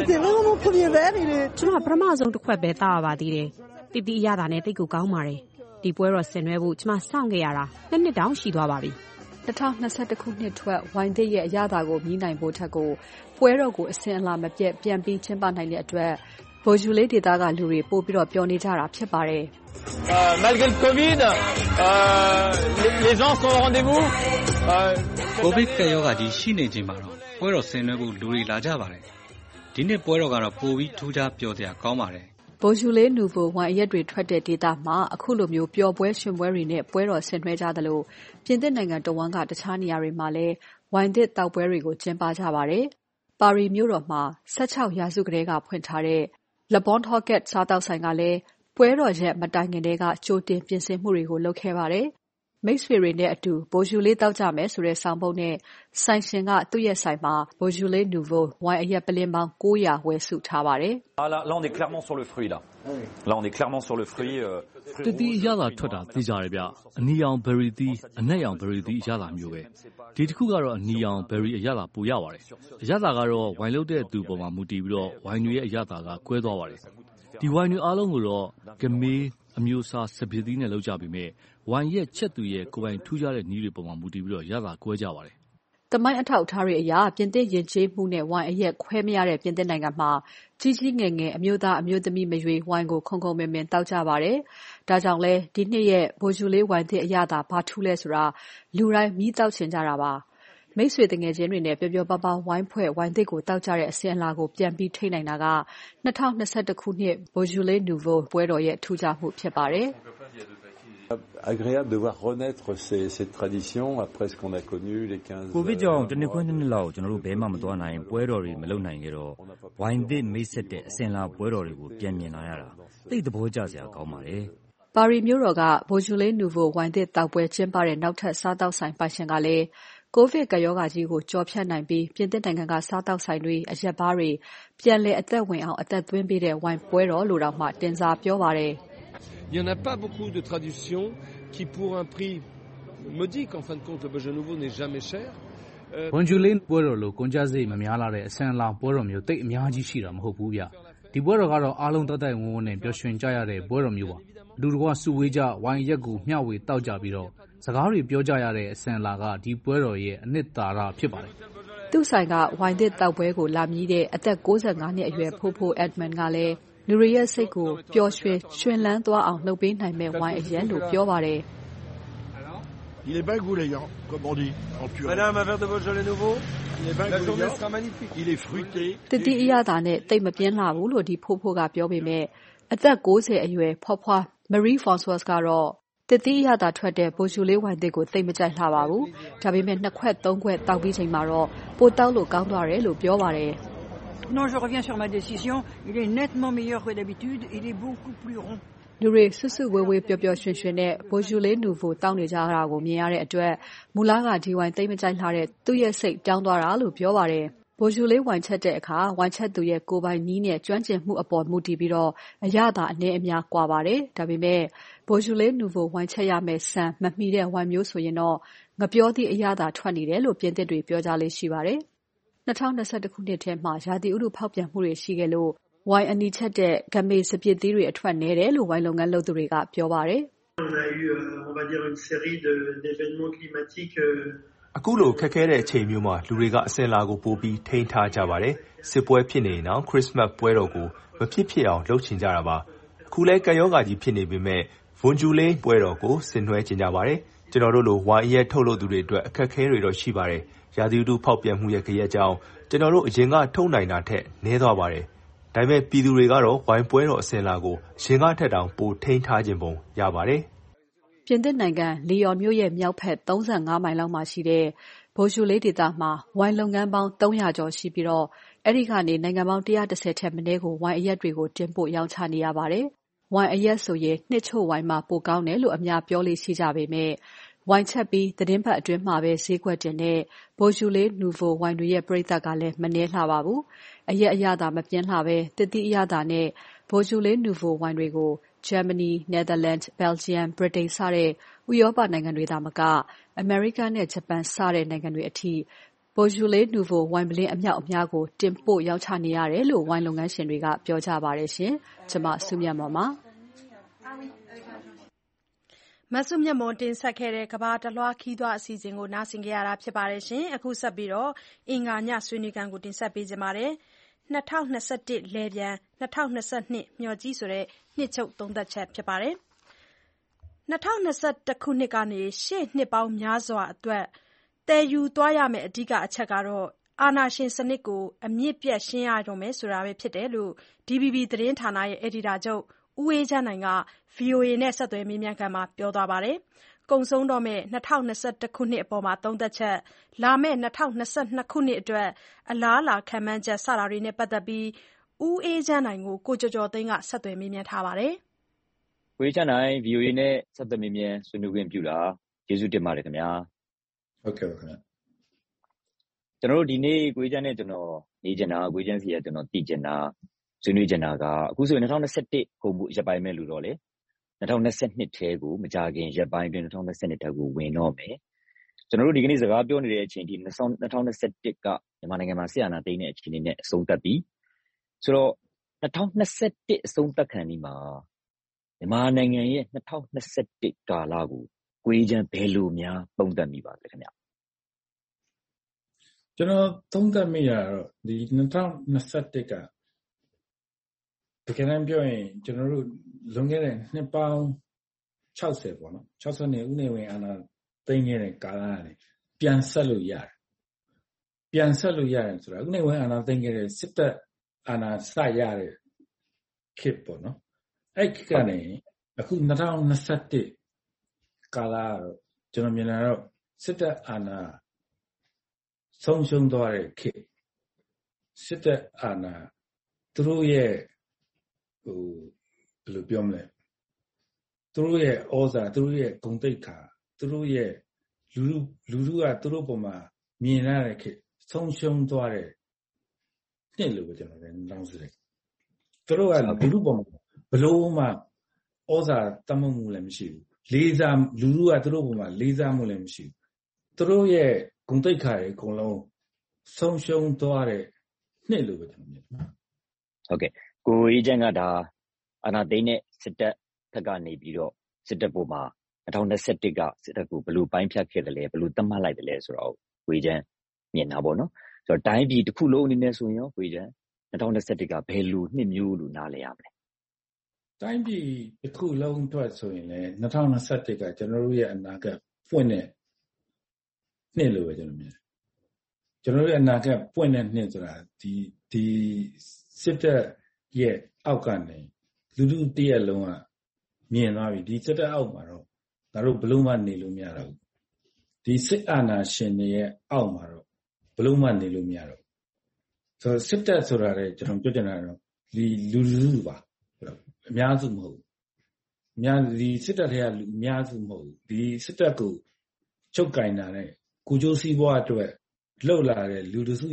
ကျွန်မပထမဆုံးတစ်ခွက်ပဲသားရပါသေးတယ်။တီတီအရသာနဲ့တိတ်ကိုကောင်းပါတယ်။ဒီပွဲတော်ဆင်နွှဲဖို့ကျွန်မစောင့်ခဲ့ရတာ2နှစ်တောင်ရှိသွားပါပြီ။2021ခုနှစ်ထွက်ဝိုင်သစ်ရဲ့အရသာကိုမြည်နိုင်ဖို့ထက်ကိုပွဲတော်ကိုအစဉ်အလာမပြတ်ပြန်ပြီးကျင်းပနိုင်တဲ့အတွက်Beaujolais ဒေသကလူတွေပို့ပြီးပျော်နေကြတာဖြစ်ပါတယ် Malgré le Covid, les gens sont au rendez-vous. ကိုဗစ်ကပ်ရောဂါကြီးရှိနေချိန်မှာတော့ပွဲတော်ဆင်နွှဲဖို့လူတွေလာကြပါတယ်။ဒီနှစ်ပွဲတော်ကတော့ပိုပြီးထူးခြားပျော်စရာကောင်းပါတယ်။ Beaujolais Nouveau ဝိုင်အရက်တွေထွက်တဲ့ဒေသမှာအခုလိုမျိုးပျော်ပွဲရွှင်ပွဲတွေနဲ့ပွဲတော်ဆင်နွှဲကြသလိုပြင်သစ်နိုင်ငံတဝန်းကတခြားနေရာတွေမှာလည်းဝိုင်သစ်တောက်ပွဲတွေကိုကျင်းပကြပါတယ်။ပါရီမြို့တော်မှာ16ရာစုကတည်းကဖွင့်ထားတဲ့ Le Bon Hocket စားတောက်ဆိုင်ကလည်းပွဲတော်ရက်မတိုင်ခင်တည်းကကြိုတင်ပြင်ဆင်မှုတွေကိုလုပ်ခဲ့ပါတယ်။မိတ်ဆွေတွေနဲ့အတူ Beaujolais တောက်ကြမယ်ဆိုတဲ့ဆောင်ပုဒ်နဲ့ဆိုင်ရှင်ကသူ့ရဲ့ဆိုင်မှာ Beaujolais Nouveau ဝိုင်အရက်ပလင်းပေါင်း900ဝယ်စုထားပါတယ်။ Là on est clairement sur le fruit là. Là on est clairement sur le fruit တတိအရသာထွက်တာသိကြတယ်ဗျ။အနီရောင် berry သီးအနက်ရောင် berry သီးအရသာမျိုးပဲ။ဒီတစ်ခုကတော့အနီရောင် berry အရသာပိုရပါတယ်။အရသာကတော့ဝိုင်လုတ်တဲ့သူပေါ်မှာမူတည်ပြီးဝိုင်တွေရဲ့အရသာကကွဲသွားပါတယ်။ဒီဝိုင်တွေအားလုံးကိုတော့ဂမေးအမျိုးအစားစပစ်သီးနဲ့လုပ်ကြပေမဲ့ဝိုင်ရက်ချက်သူရဲ့ကိုယ်ပိုင်ထူးခြားတဲ့နည်းတွေပေါ်မှာမူတည်ပြီးရတာကွဲကြပါတယ်။တမိုင်းအထောက်အထားတွေအရပြင်သစ်ယဉ်ကျေးမှုနဲ့ဝိုင်အရက်ခွဲမရတဲ့ပြင်သစ်နိုင်ငံမှာကြီးကြီးငယ်ငယ်အမျိုးသားအမျိုးသမီးမရွေးဝိုင်ကိုခုံခုံမင်မင်တောက်ကြပါတယ်။ဒါကြောင့်လဲဒီနှစ်ရဲ့ Beaujolais ဝိုင်သစ်အရသာဘာထူးလဲဆိုတာလူတိုင်းမြည်တောက်ချင်ကြတာပါ။မိတ်ဆွေတငယ်ချင်းတွေနဲ့ပျော်ပျော်ပါးပါးဝိုင်းဖွဲ့ဝိုင်သစ်ကိုတောက်ကြတဲ့အစဉ်အလာကိုပြန်ပြီးထိနိုင်တာက2021ခုနှစ် Beaujolais Nouveau ပွဲတော်ရဲ့ထူးခြားမှုဖြစ်ပါတယ်။ agréable de voir renaître cette tradition après ce qu'on a connu les 15 ကိုဗစ်ကြောင့်တစ်နှစ်ခွဲနှစ်နှစ်လောက်ကျွန်တော်တို့ဘဲမှမသွားနိုင်ပွဲတော်တွေမလုပ်နိုင်ခဲ့တော့ဝိုင်သစ်မိတ်ဆက်တဲ့အစဉ်လာပွဲတော်တွေကိုပြန်မြင်လာရတာသိသဘောကျစရာကောင်းပါတယ်ပါရီမြို့တော်က Beaujolais Nouveau ဝိုင်သစ်တောက်ပွဲကျင်းပတဲ့နောက်ထပ်စားတောက်ဆိုင်ပိုင်ရှင်ကလည်းကိုဗစ်ကရောဂါကြီးကိုကြော်ဖြတ်နိုင်ပြီးပြင်သစ်နိုင်ငံကစားတောက်ဆိုင်တွေအရက်ဘားတွေပြန်လည်အသက်ဝင်အောင်အသက်သွင်းပေးတဲ့ဝိုင်ပွဲတော်လို့တော့မှတင်စားပြောပါတယ် Il n'y en a pas beaucoup de traditions qui, pour un prix modique, en fin de compte, le Beaujolais Nouveau n'est jamais cher. Beaujolais ပွဲတော်လိုကုန်ကျစရိတ်မများလာတဲ့အဆန်လာပွဲတော်မျိုးတိတ်အများကြီးရှိတာမဟုတ်ဘူးဗျ။ဒီပွဲတော်ကတော့အားလုံးတိုက်ဝန်းဝန်းနဲ့ပျော်ရွှင်ကြရတဲ့ပွဲတော်မျိုးပါ။အတူတကွစုဝေးကြဝိုင်ရက်ကိုမျှဝေတောက်ကြပြီးတော့စကားတွေပြောကြရတဲ့အဆန်လာကဒီပွဲတော်ရဲ့အနှစ်သာရဖြစ်ပါတယ်။သူ့ဆိုင်ကဝိုင်သစ်တောက်ပွဲကိုလာမြည်တဲ့အသက်65နှစ်အရွယ်ဖိုးဖိုး Edmund ကလည်းလူတွေရဲ့စိတ်ကိုပျော်ရွှင်ရွှင်လန်းသွားအောင်လုပ်ပေးနိုင်မဲ့ဝိုင်အရက်လို့ပြောပါတယ် Il est bagouléant, comme on dit en pur. Madame, un verre de Beaujolais Nouveau. Il est bagouléant. La journée sera magnifique. Il est fruité. တတိအရသာနဲ့တိတ်မပြင်းလာဘူးလို့ဒီဖိုးဖိုးကပြောပေမဲ့အသက်60အရွယ်ဖွားဖွား Marie Françoise ကတော့တတိအရသာထွက်တဲ့ Beaujolais ဝိုင်သစ်ကိုတိတ်မကြိုက်လှပါဘူး။ဒါပေမဲ့2ခွက်3ခွက်တောက်ပြီးချိန်မှာတော့ပိုတောက်လို့ကောင်းသွားတယ်လို့ပြောပါတယ် Non, je reviens sur ma décision. Il est nettement meilleur que d'habitude. Il est beaucoup plus rond. လူတွေဆွဆွဝဲဝဲပျော်ပျော်ရွှင်ရွှင်နဲ့ Beaujolais Nouveau တောင်းနေကြတာကိုမြင်ရတဲ့အတွက်မူလကဒီဝိုင်သိမ့်မကြိုက်လှတဲ့သူ့ရဲ့စိတ်ပြောင်းသွားတာလို့ပြောပါတယ်။ိုဂျူလေးဝိုင်ချက်တဲ့အခါဝိုင်ချက်သူရဲ့ကိုယ်ပိုင်နည်းနဲ့ကျွမ်းကျင်မှုအပေါ်မူတည်ပြီးအရသာအနည်းအများကွာပါတယ်။ဒါပေမဲ့ဘိုဂျူလေးနူဗိုဝိုင်ချက်ရမယ့်စံမမီတဲ့ဝိုင်မျိုးဆိုရင်တော့ငပြောသည့်အရသာထွက်နေတယ်လို့ပြင်သစ်တွေပြောကြလေ့ရှိပါတယ်။2021ခုနှစ်ထဲမှာရာသီဥတုဖောက်ပြန်မှုတွေရှိခဲ့လို့ဝိုင်အနီချက်တဲ့ဂမေစပစ်သီးတွေအထွက်နေတယ်လို့ဝိုင်လုပ်ငန်းလုပ်သူတွေကပြောပါတယ်အခုလိုခက်ခဲတဲ့အချိန်မျိုးမှာလူတွေကအစင်လာကိုပိုပြီးထိန်းထားကြပါတယ်။စစ်ပွဲဖြစ်နေရင်တော့ခရစ်စမတ်ပွဲတော်ကိုမဖြစ်အောင်လုပ်ချင်ကြတာပါ။အခုလဲကပ်ရောဂါကြီးဖြစ်နေပေမဲ့ဗွန်ဂျူလေးပွဲတော်ကိုဆင်နွှဲချင်ကြပါတယ်။ကျွန်တော်တို့လိုဝိုင်ရဲထုတ်လုပ်သူတွေအတွက်အခက်အခဲတွေတော့ရှိပါတယ်။ရာသီဥတုဖောက်ပြန်မှုရဲ့ကြရက်ကြောင့်ကျွန်တော်တို့အရင်ကထုတ်နိုင်တာထက်နည်းသွားပါတယ်။ဒါပေမဲ့ပြည်သူတွေကတော့ဝိုင်ပွဲတော်အစင်လာကိုရင်ကထက်တောင်ပိုထိန်းထားခြင်းပုံရပါတယ်။ပြင်သစ်နိုင်ငံလီယော်မြို့ရဲ့မြောက်ဘက်35မိုင်လောက်မှာရှိတဲ့ဘိုဂျူလေးဒေသမှာဝိုင်လုပ်ငန်းပေါင်း300ကျော်ရှိပြီးအဲ့ဒီကနေနိုင်ငံပေါင်း130ထက်မနည်းကိုဝိုင်အရက်တွေကိုတင်ပို့ရောင်းချနေရပါတယ်။ဝိုင်အရက်ဆိုရင်နှစ်ချို့ဝိုင်မှာပိုကောင်းတယ်လို့အများပြောလေ့ရှိကြပေမဲ့ဝိုင်ချက်ပြီးသတင်းပတ်အတွင်းမှာပဲဈေးကွက်တင်တဲ့ဘိုဂျူလေးနူဗိုဝိုင်တွေရဲ့ပရိသတ်ကလည်းမနှဲလှပါဘူး။အရက်အရသာမပြင်းလှပဲသစ်သီးအရသာနဲ့ဘိုဂျူလေးနူဗိုဝိုင်တွေကိုဂျာမနီ၊နယ်သာလန်၊ဘယ်လ်ဂျီယံ၊ဗြိတိန်စတဲ့ဥရောပနိုင်ငံတွေသာမကအမေရိကနဲ့ဂျပန်စတဲ့နိုင်ငံတွေအထိဘိုဂျူလေးနူဗိုဝိုင်ဘလင်းအမြောက်အများကိုတင်ပို့ရောင်းချနေရတယ်လို့ဝိုင်လုပ်ငန်းရှင်တွေကပြောကြပါတယ်ရှင်။ကျွန်မစုမြတ်မော်ပါမဆုမြတ်မွန်တင်ဆက်ခဲ့တဲ့ကဘာတလွှားခီးသွွားအစီအစဉ်ကိုနားဆင်ကြရတာဖြစ်ပါတယ်ရှင်။အခုဆက်ပြီးအင်္ဂါညဆွေးနွေးခန်းကိုတင်ဆက်ပေးကြပါမယ်။2021လယ်ပြန်2022မျှော်ကြီးဆိုတဲ့နှစ်ချုပ်သုံးသပ်ချက်ဖြစ်ပါတယ်။2021ခုနှစ်ကနေရှေ့နှစ်ပေါင်းများစွာအတွက်တည်ယူသွားရမယ့်အဓိကအချက်ကတော့အာဏာရှင်စနစ်ကိုအမြစ်ပြတ်ရှင်းရတော့မယ်ဆိုတာပဲဖြစ်တယ်လို့ DVB သတင်းဌာနရဲ့အယ်ဒီတာချုပ်ဦးအေးချမ်းနိုင်က VOA နဲ့ဆက်သွယ်မေးမြန်းခန်းမှာပြောသွားပါတယ်။ကုန်ဆုံးတော့မယ့်2021ခုနှစ်အပေါ်သုံးသပ်ချက်လာမယ့်2022ခုနှစ်အတွက်အလားအလာခန့်မှန်းချက်စတာတွေနဲ့ပတ်သက်ပြီးဦးအေးချမ်းနိုင်ကိုကိုကျော်ကျော်သိန်းကဆက်သွယ်မေးမြန်းထားပါတယ်။ကိုအေးချမ်းနိုင် VOA နဲ့ဆက်သွယ်မေးမြန်းဆွေးနွေးခွင့်ပြုတာကျေးဇူးတင်ပါတယ်ခင်ဗျာ။ဟုတ်ကဲ့ပါခင်ဗျာ။ကျွန်တော်တို့ဒီနေ့ကိုအေးချမ်းနဲ့ကျွန်တော်နေချင်တာကိုအေးချမ်းစီကကျွန်တော်သိချင်တာဆွေးနွေးချင်တာကအခုဆိုရင်2021ကုန်မှုရက်ပိုင်းမဲ့လို့တော့လေ2022ထဲကိုမကြခင်ရက်ပိုင်းတွင်2022ထဲကိုဝင်တော့မယ်ကျွန်တော်တို့ဒီကနေ့စကားပြောနေတဲ့အချိန်ထိ2021ကမြန်မာနိုင်ငံမှာဆရာနာသိမ်းတဲ့အခြေအနေနဲ့အဆုံးသတ်ပြီဆိုတော့2021အဆုံးသတ်ခံဒီမှာမြန်မာနိုင်ငံရဲ့2021ကာလကိုကိုအေးချမ်းဘယ်လိုများပုံသတ်မိပါလဲခင်ဗျကျွန်တော်သုံးသပ်မိတာတော့ဒီ2021ကတကယ်တမ်းပြောရင်ကျွန်တော်တို့လွန်ခဲ့တဲ့နှစ်ပေါင်း60ပေါ့နော်60နှစ်ဦးနေဝင်အာဏာသိမ်းခဲ့တဲ့ကာလကနေပြန်ဆက်လို့ရတယ်ဆိုတာဦးနေဝင်အာဏာသိမ်းခဲ့တဲ့စစ်တပ်အာဏာစရတဲ့ခေတ်ပေါ့နော်အဲ့ခေတ်ကနေအခု2021ကာလတော့ကျွန်တော်မြင်လာတော့စစ်တပ်အာဏာဆုံးရှုံးသွားတဲ့ခေတ်စစ်တပ်အာဏာသူတို့ရဲ့ဘယ်လိုပြောမလဲသူတို့ရဲ့ဩဇာသူတို့ရဲ့ဂုဏ်သိက္ခာသူတို့ရဲ့လူထုကသူတို့ပေါ်မှာမြင်ရတဲ့ခေတ်ဆုံးရှုံးသွားတဲ့နှစ်လို့ပဲကျွန်တော်လည်းတောင်းဆိုတယ်သူတို့ကလူထုပေါ်မှာဘလို့မှဩဇာတမမှုလည်းမရှိဘူးလေးစားလူထုကသူတို့ပေါ်မှာလေးစားမှုလည်းမရှိဘူးသူတို့ရဲ့ဂုဏ်သိက္ခာတွေအကုန်လုံးဆုံးရှုံးသွားတဲ့နှစ်လို့ပဲကျွန်တော်မြင်တယ်ဟုတ်ကဲ့ကိုအေးချမ်းကဒါအာဏာသိမ်းတဲ့စစ်တပ်ဘက်ကနေပြီးတော့စစ်တပ်ပေါ်မှာ2021ကစစ်တပ်ကိုဘယ်လိုပိုင်းဖြတ်ခဲ့တယ်လဲဘယ်လိုသတ်မှတ်လိုက်တယ်လဲဆိုတော့ကိုအေးချမ်းမြင်တာပေါ့နော်ဆိုတော့တိုင်းပြည်တစ်ခုလုံးအနေနဲ့ဆိုရင်ရောကိုအေးချမ်း2021ကဘယ်လိုနှစ်မျိုးလို့နားလည်ရမလဲတိုင်းပြည်တစ်ခုလုံးအတွက်ဆိုရင်လည်း2021ကကျွန်တော်တို့ရဲ့အနာဂတ်ပွင့်တဲ့နှစ်လို့ပဲကျွန်တော်မြင်တယ်ကျွန်တော်တို့ရဲ့အနာဂတ်ပွင့်တဲ့နှစ်ဆိုတာဒီစစ်တပ်ရဲ့အောက်ကနေလူထုတရက်လုံးကမြင်သွားပြီဒီစစ်တပ်အောက်မှာတော့ငါတို့ဘလို့မှနေလို့မရတော့ဘူးဒီစစ်အာဏာရှင်တွေရဲ့အောက်မှာတော့ဘလို့မှနေလို့မရတော့ဆိုတော့စစ်တပ်ဆိုတာလေကျွန်တော်ပြောချင်တာတော့ဒီလူထုပါအများစုမဟုတ်ဘူးအများဒီစစ်တပ်တွေကလူအများစုမဟုတ်ဘူးဒီစစ်တပ်ကိုချုပ်ကင်တာနဲ့ကိုကျိုးစည်းပွားအတွက်လှုပ်လာတဲ့လူထုရဲ့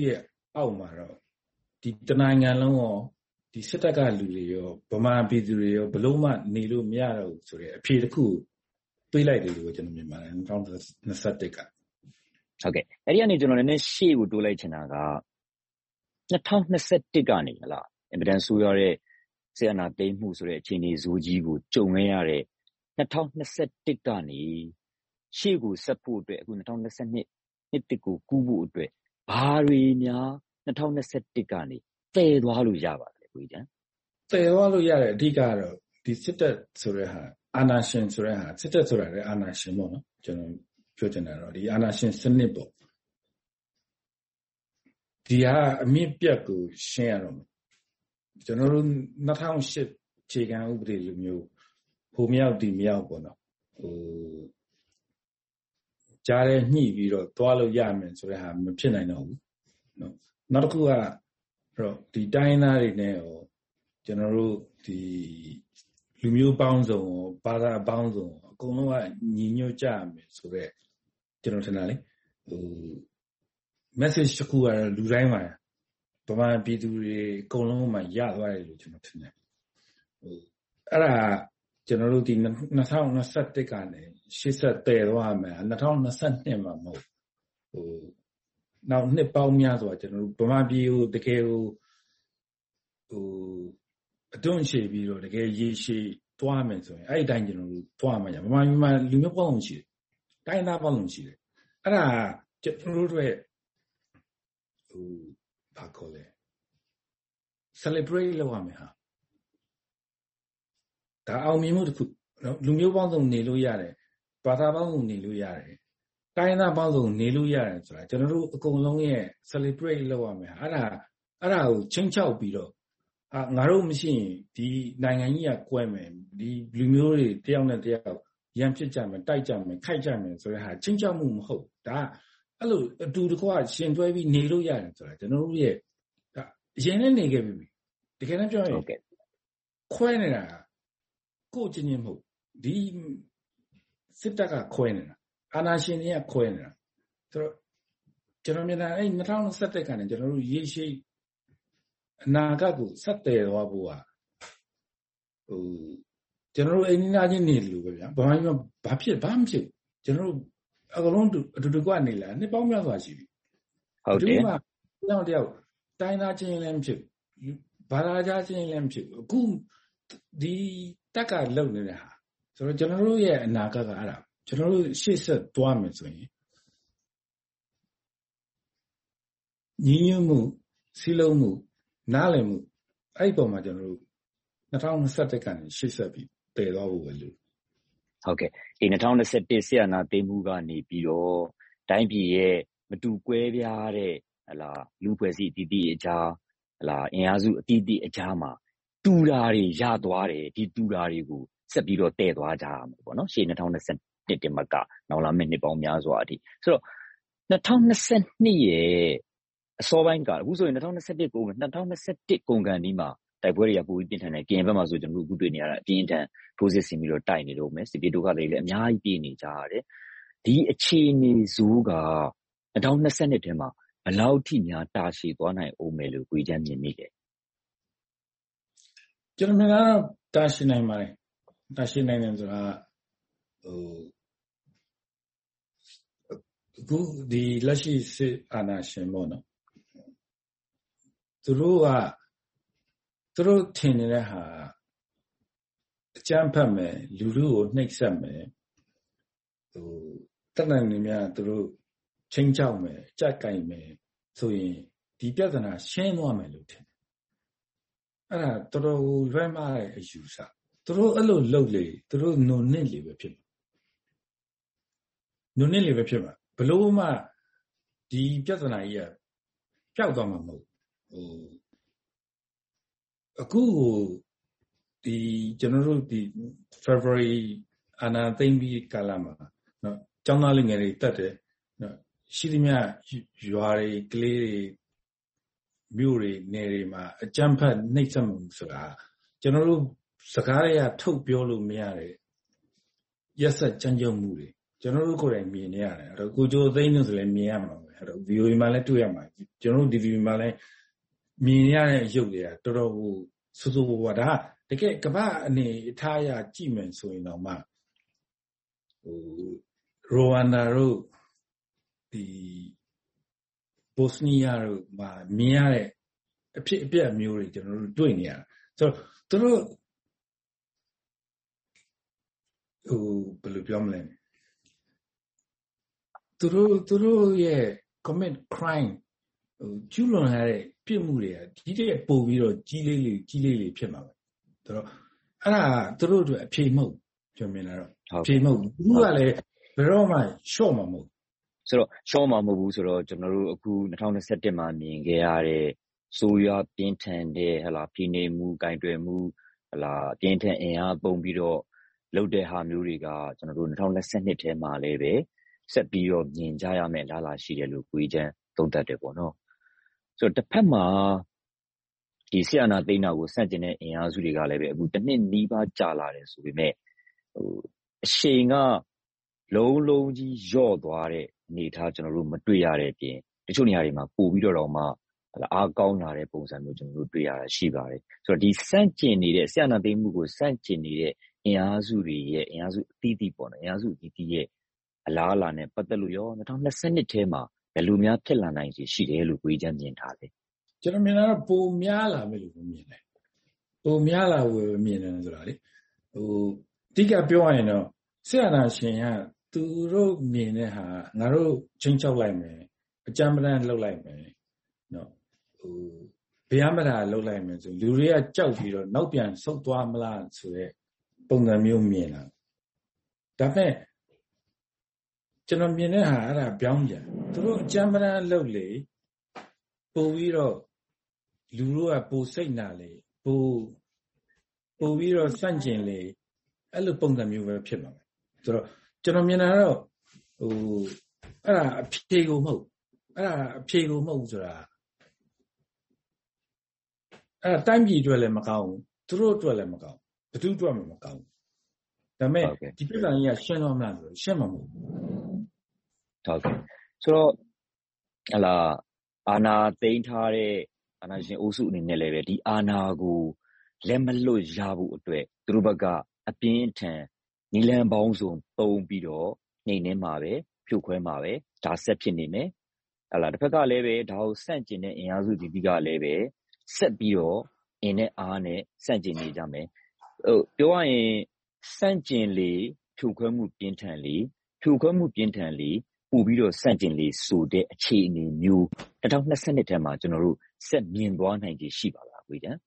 အောက်မှာတော့ဒီတနိုင်ငံလုံးရောဒီစစ်တပ်ကလူတွေရောဗမာပြည်သူတွေရောဘလို့မှနေလို့မရတော့ဘူးဆိုတဲ့အဖြေတစ်ခုတွေးလိုက်တယ်လို့ကျွန်တော်မြင်ပါတယ်2021ကဟုတ်ကဲ့အဲ့ဒီကနေကျွန်တော်လည်းရှေ့ကိုတိုးလိုက်ချင်တာက2021ကနေဟလားအင်မတန်ဆိုးရတဲ့ဆီယနာသိမ်းမှုဆိုတဲ့အခြေအနေဇိုးကြီးကိုကြုံရတဲ့2021ကနေရှေ့ကိုဆက်ဖို့အတွက်အခု2022နှစ်တစ်ကိုကူးဖို့အတွက်ဘာတွေများ2021ကနေတည်သွားလို့ရပါတယ်ကိုကြီးတည်သွားလို့ရတယ်အဓိကတော့ဒီစစ်တပ်ဆိုတဲ့ဟာအာဏာရှင်ဆိုတဲ့ဟာစစ်တပ်ဆိုတာလည်းအာဏာရှင်ပေါ့နော်ကျွန်တော်ပြောချင်တာတော့ဒီအာဏာရှင်စနစ်ပေါ့ဒီဟာအမြင့်ပြတ်ကိုရှင်းရတော့မယ်ကျွန်တော်တို့2008ခြေခံဥပဒေလိုမျိုးဟိုမြောက်ဒီမြောက်ပေါ့နော်ကြားရဲညှိပြီးတော့တွားလို့ရမယ်ဆိုတဲ့ဟာမဖြစ်နိုင်တော့ဘူးနော်နောက်တစ်ခုကတော့ဒီတိုင်းသားတွေနဲ့ရောကျွန်တော်တို့ဒီလူမျိုးပေါင်းစုံဘာသာပေါင်းစုံအကုန်လုံးကညီညွတ်ကြရမယ်ဆိုတော့ကျွန်တော်ထင်တာလေmessage တစ်ခုကတော့လူတိုင်းမှာဗမာပြည်သူတွေအကုန်လုံးမှာရသွားတယ်လို့ကျွန်တော်ထင်တယ်အဲ့ဒါကျွန်တော်တို့ဒီ2021ကနေရှေ့ဆက်တည်သွားမယ်2022မှာမဟုတ်နောက်နှစ်ပေါင်းများစွာကျွန်တော်တို့ဗမာပြည်ကိုတကယ်ကိုအတွန်းရှည်ပြီးတော့တကယ်ရေရှည်သွားမယ်ဆိုရင်အဲ့ဒီတိုင်းကျွန်တော်တို့သွားမှာရဗမာပြည်မှာလူမျိုးပေါင်းရှိတယ်တိုင်းသားပေါင်းရှိတယ်အဲ့ဒါကျွန်တော်တို့ရဲ့ဘာခေါ်လဲ celebrate လုပ်ရမယ်ဟာဒါအောင်မြင်မှုတစ်ခုနော်လူမျိုးပေါင်းစုံနေလို့ရတယ်ဘာသာပေါင်းစုံနေလို့ရတယ်တိုင်းသားပေါင်းစုံနေလို့ရတယ်ဆိုတာကျွန်တော်တို့အကုန်လုံးရဲ့ celebrate လုပ်ရမယ်အဲ့ဒါကိုချင်းချောက်ပြီးတော့ငါတို့မရှိရင်ဒီနိုင်ငံကြီးကကွဲမယ်ဒီလူမျိုးတွေတယောက်နဲ့တယောက်ရန်ဖြစ်ကြမယ်တိုက်ကြမယ်ခိုက်ကြမယ်ဆိုတဲ့ဟာချင်းချောက်မှုမဟုတ်ဒါအဲ့လိုအတူတကွရှင်တွဲပြီးနေလို့ရတယ်ဆိုတာကျွန်တော်တို့ရဲ့အရင်နဲ့နေခဲ့ပြီတကယ်တမ်းပြောရင်ခွဲနေတာကိုချင်းချင်းမဟုတ်ဒီစစ်တပ်ကခွဲနေတာအာဏာရှင်တွေကခွဲနေတာဆိုတော့ကျွန်တော်မြင်တာအဲ့2021ကနေကျွန်တော်တို့ရေရှည်အနာဂတ်ကိုဆက်တည်သွားဖို့ကကျွန်တော်တို့အိမ်နီးနားချင်းနေလို့ပဲဗျာဘာမှဘာမဖြစ်ကျွန်တော်တို့အကုန်လုံးအတူတူကနေလာနှစ်ပေါင်းများစွာရှိပြီဟုတ်တယ်နောက်တယောက်တိုင်းသားချင်းလည်းမဖြစ်ဘာသာကြားချင်းလည်းမဖြစ်အခုဒီတက်ကလုံနေတာဟာဆိုတော့ကျွန်တော်တို့ရဲ့အနာဂတ်ကအဲ့ဒါကျွန်တော်တို့ရှေ့ဆက်သွားမယ်ဆိုရင်ညီညွတ်မှုစီလုံးမှုနားလည်မှုအဲ့ဒီပုံမှာကျွန်တော်တို့2021ကနေရှေ့ဆက်ပြီးတည်သွားဖို့ပဲလို့ဟုတ်ကဲ့ဒီ2021ဆီယနာသိမ်းမှုကနေပြီးတော့တိုင်းပြည်ရဲ့မတူကွဲပြားတဲ့ဟလာလူဖွဲ့စည်းအသီးသီးအကြားဟလာအင်အားစုအသီးသီးအကြားမှာတူတာတွေရသွားတယ်ဒီတူတာတွေကိုဆက်ပြီးတော့တည်သွားကြရမှာပေါ့နော်ရှေ့2021တင်မကနောက်လာမယ့်နှစ်ပေါင်းများစွာအထိဆိုတော့2022ရဲ့အစောပိုင်းကအခုဆိုရင်2021ကုန်ကန်ဒီမှာတိုက်ပွဲတွေကပိုပြီးပြင်းထန်တယ်ကရင်ဘက်မှာဆိုကျွန်တော်တို့အခုတွေ့နေရတာအပြင်းထန်ထိုးစစ်ဆင်ပြီးတော့တိုက်နေလို့မယ်စစ်ပြေဒုက္ခတွေလည်းအများကြီးပြေးနေကြရတယ်ဒီအခြေအနေဇိုးက2022ထဲမှာဘယ်လောက်ထိများတာရှည်သွားနိုင်အောင်မယ်လို့ကိုကြီးမြင်မိတယ်ကျွန်တော်ကတော့တာရှည်နိုင်ပါတယ်တာရှည်နိုင်တယ်ဆိုတာအခုဒီလက်ရှိစစ်အာဏာရှင်ပေါ့နော်သူတို့ထင်နေတဲ့ဟာအကြမ်းဖက်မယ်လူလူကိုနှိပ်စက်မယ်တနင်္ဂနွေများသူတို့ချင်းချောက်မယ်ကြက်ကင်မယ်ဆိုရင်ဒီပြဿနာရှင်းသွားမယ်လို့ထင်တယ်အဲ့ဒါတော်တော်လွဲမှားတဲ့အယူဆသူတို့အဲ့လိုလုပ်လေသူတို့နုံနစ်လေပဲဖြစ်မှာနုံနစ်လေပဲဖြစ်မှာဘလို့မှဒီပြဿနာကြီးကပျောက်သွားမှာမဟုတ်အခုဒီကျွန်တော်တို့ဒီ February အာဏာသိမ်းပြီးကာလမှာနော်ကျောင်းသားလူငယ်တွေတက်တယ်နော်ရှိသမျှရွာတွေကလေးတွေမြို့တွေနယ်တွေမှာအကြမ်းဖက်နှိပ်စက်မှုဆိုတာကျွန်တော်တို့စကားတွေကထုတ်ပြောလို့မရတဲ့ရက်ဆက်ကြမ်းကြုတ်မှုတွေကျွန်တော်တို့ကိုယ်တိုင်မြင်နေရတယ်အဲ့တော့ကိုကြိုသိန်းလို့ဆိုလည်းမြင်ရမှာပဲအဲ့တော့ VOA မှာလည်းတွေ့ရမှာကျွန်တော်တို့ DVB မှာလည်းမြင်ရတဲ့ရုပ်တွေကတော်တော်ကိုစိုးစိုးဝါးဝါဒါတကယ်ကမ္ဘာအနေအထားအရကြည့်မယ်ဆိုရင်တော့မှရိုဝမ်ဒါတို့ဒီဘော့စနီးယားတို့မှာမြင်ရတဲ့အဖြစ်အပျက်မျိုးတွေကျွန်တော်တို့တွေ့နေရဆိုတော့သူတို့ဘယ်လိုပြောမလဲသူတို့ရဲ့ commit crime ကျူးလွန်ရတဲ့ပြစ်မှုတွေကဒီတဲ့ပို့ပြီးတော့ကြီးလေးလေးဖြစ်မှာပဲဆိုတော့အဲ့ဒါသူတို့အတွက်အဖြေမဟုတ်ကျွန်တော်မြင်လာတော့အဖြေမဟုတ်ဘူးကလည်းဘယ်တော့မှရှော့မှာမဟုတ်ဆိုတော့ရှော့မှာမဟုတ်ဘူးဆိုတော့ကျွန်တော်တို့အခု2021မှာမြင်ခဲ့ရတဲ့ဆိုးရွားပြင်းထန်တဲ့ဖိနှိပ်မှုကင်တွယ်မှုပြင်းထန်အင်အားပုံပြီးတော့လုပ်တဲ့ဟာမျိုးတွေကကျွန်တော်တို့2022ထဲမှာလည်းပဲဆက်ပြီးတော့မြင်ကြရမယ်လားလားရှိတယ်လို့ကိုကြီးချမ်းသုံးသပ်တယ်ပေါ့နော်ဆိုတော့တစ်ဖက်မှာဒီဆီယနာသိန်းနာကိုစန့်ကျင်တဲ့အင်အားစုတွေကလည်းပဲအခုတစ်နှစ်နီးပါးကြာလာတယ်ဆိုပေမဲ့အရှိန်ကလုံးကြီးယော့သွားတဲ့အနေအထားကျွန်တော်တို့မတွေ့ရတဲ့အပြင်တချို့နေရာတွေမှာပို့ပြီးတော့မှအားကောင်းလာတဲ့ပုံစံမျိုးကျွန်တော်တို့တွေ့ရတာရှိပါတယ်ဆိုတော့ဒီစန့်ကျင်နေတဲ့ဆီယနာသိန်းမှုကိုစန့်ကျင်နေတဲ့အင်အားစုတွေရဲ့အင်အားစုအသီးသီးပေါ့နော်အင်အားစုအသီးသီးရဲ့အလားအလာနဲ့ပတ်သက်လို့ရော2022ထဲမှာဘယ်လိုများဖြစ်လာနိုင်ရှိတယ်လို့ကိုကြီးချမ်းမြင်ထားလဲကျွန်တော်မြင်တာတော့ပိုများလာမယ်လို့မြင်တယ်ပိုများလာလို့မြင်တယ်ဆိုတာလေအဓိကပြောရရင်တော့ဆရာနာရှင်ကသူတို့မြင်တဲ့ဟာငါတို့ချင်းချောက်လိုက်မယ်အကြမ်းပတမ်းလှုပ်လိုက်မယ်နော်ဘယ်မှမတာလှုပ်လိုက်မယ်ဆိုလူတွေကကြောက်ပြီးတော့နောက်ပြန်ဆုတ်သွားမလားဆိုတဲ့ပုံစံမျိုးမြင်လာဒါပေမဲ့ကျွန်တော်မြင်တဲ့ဟာအဲ့ဒါပြောင်းပြန်သူတို့အကြမ်းပတမ်းလှုပ်လေပို့ပြီးတော့လူတို့ကပိုစိတ်နာလေပို့ပြီးတော့စန့်ကျင်လေအဲ့လိုပုံစံမျိုးပဲဖြစ်မှာဆိုတော့ကျွန်တော်မြင်တာတော့အဲ့ဒါအဖြေကိုမဟုတ်ဆိုတာအဲ့ဒါတိုင်းပြည်အတွက်လည်းမကောင်းဘူးသူတို့အတွက်လည်းမကောင်းဘယ်သူအတွက်မှမကောင်းဒါပေမဲ့ဒီပြဿနာကြီးကရှင်းတော့မလားဆိုတော့ရှင်းမှာမဟုတ်ဘူးဟုတ်ကဲ့ဆိုတော့အာဏာသိမ်းထားတဲ့အာဏာရှင်အုပ်စုအနေနဲ့လည်းပဲဒီအာဏာကိုလက်မလွတ်ရဖို့အတွက်သူတို့ဘက်ကအပြင်းထန်နီလန်ပေါင်းစုံပုံပြီးတော့နှိမ်နှင်းမှာပဲဖြိုခွဲမှာပဲဒါဆက်ဖြစ်နေမယ်တစ်ဖက်ကလည်းပဲဒါကိုစန့်ကျင်တဲ့အင်အားစုဒီကလည်းပဲဆက်ပြီးတော့အင်းနဲ့အားနဲ့စန့်ကျင်နေကြမယ်ပြောရရင်စန့်ကျင်လေဖြိုခွဲမှုပြင်းထန်လေပို့ပြီးတော့စန့်ကျင်လေဆိုတဲ့အခြေအနေမျိုး2022ထဲမှာကျွန်တော်တို့ဆက်မြင်သွားနိုင်ခြေရှိပါလားကိုကြီး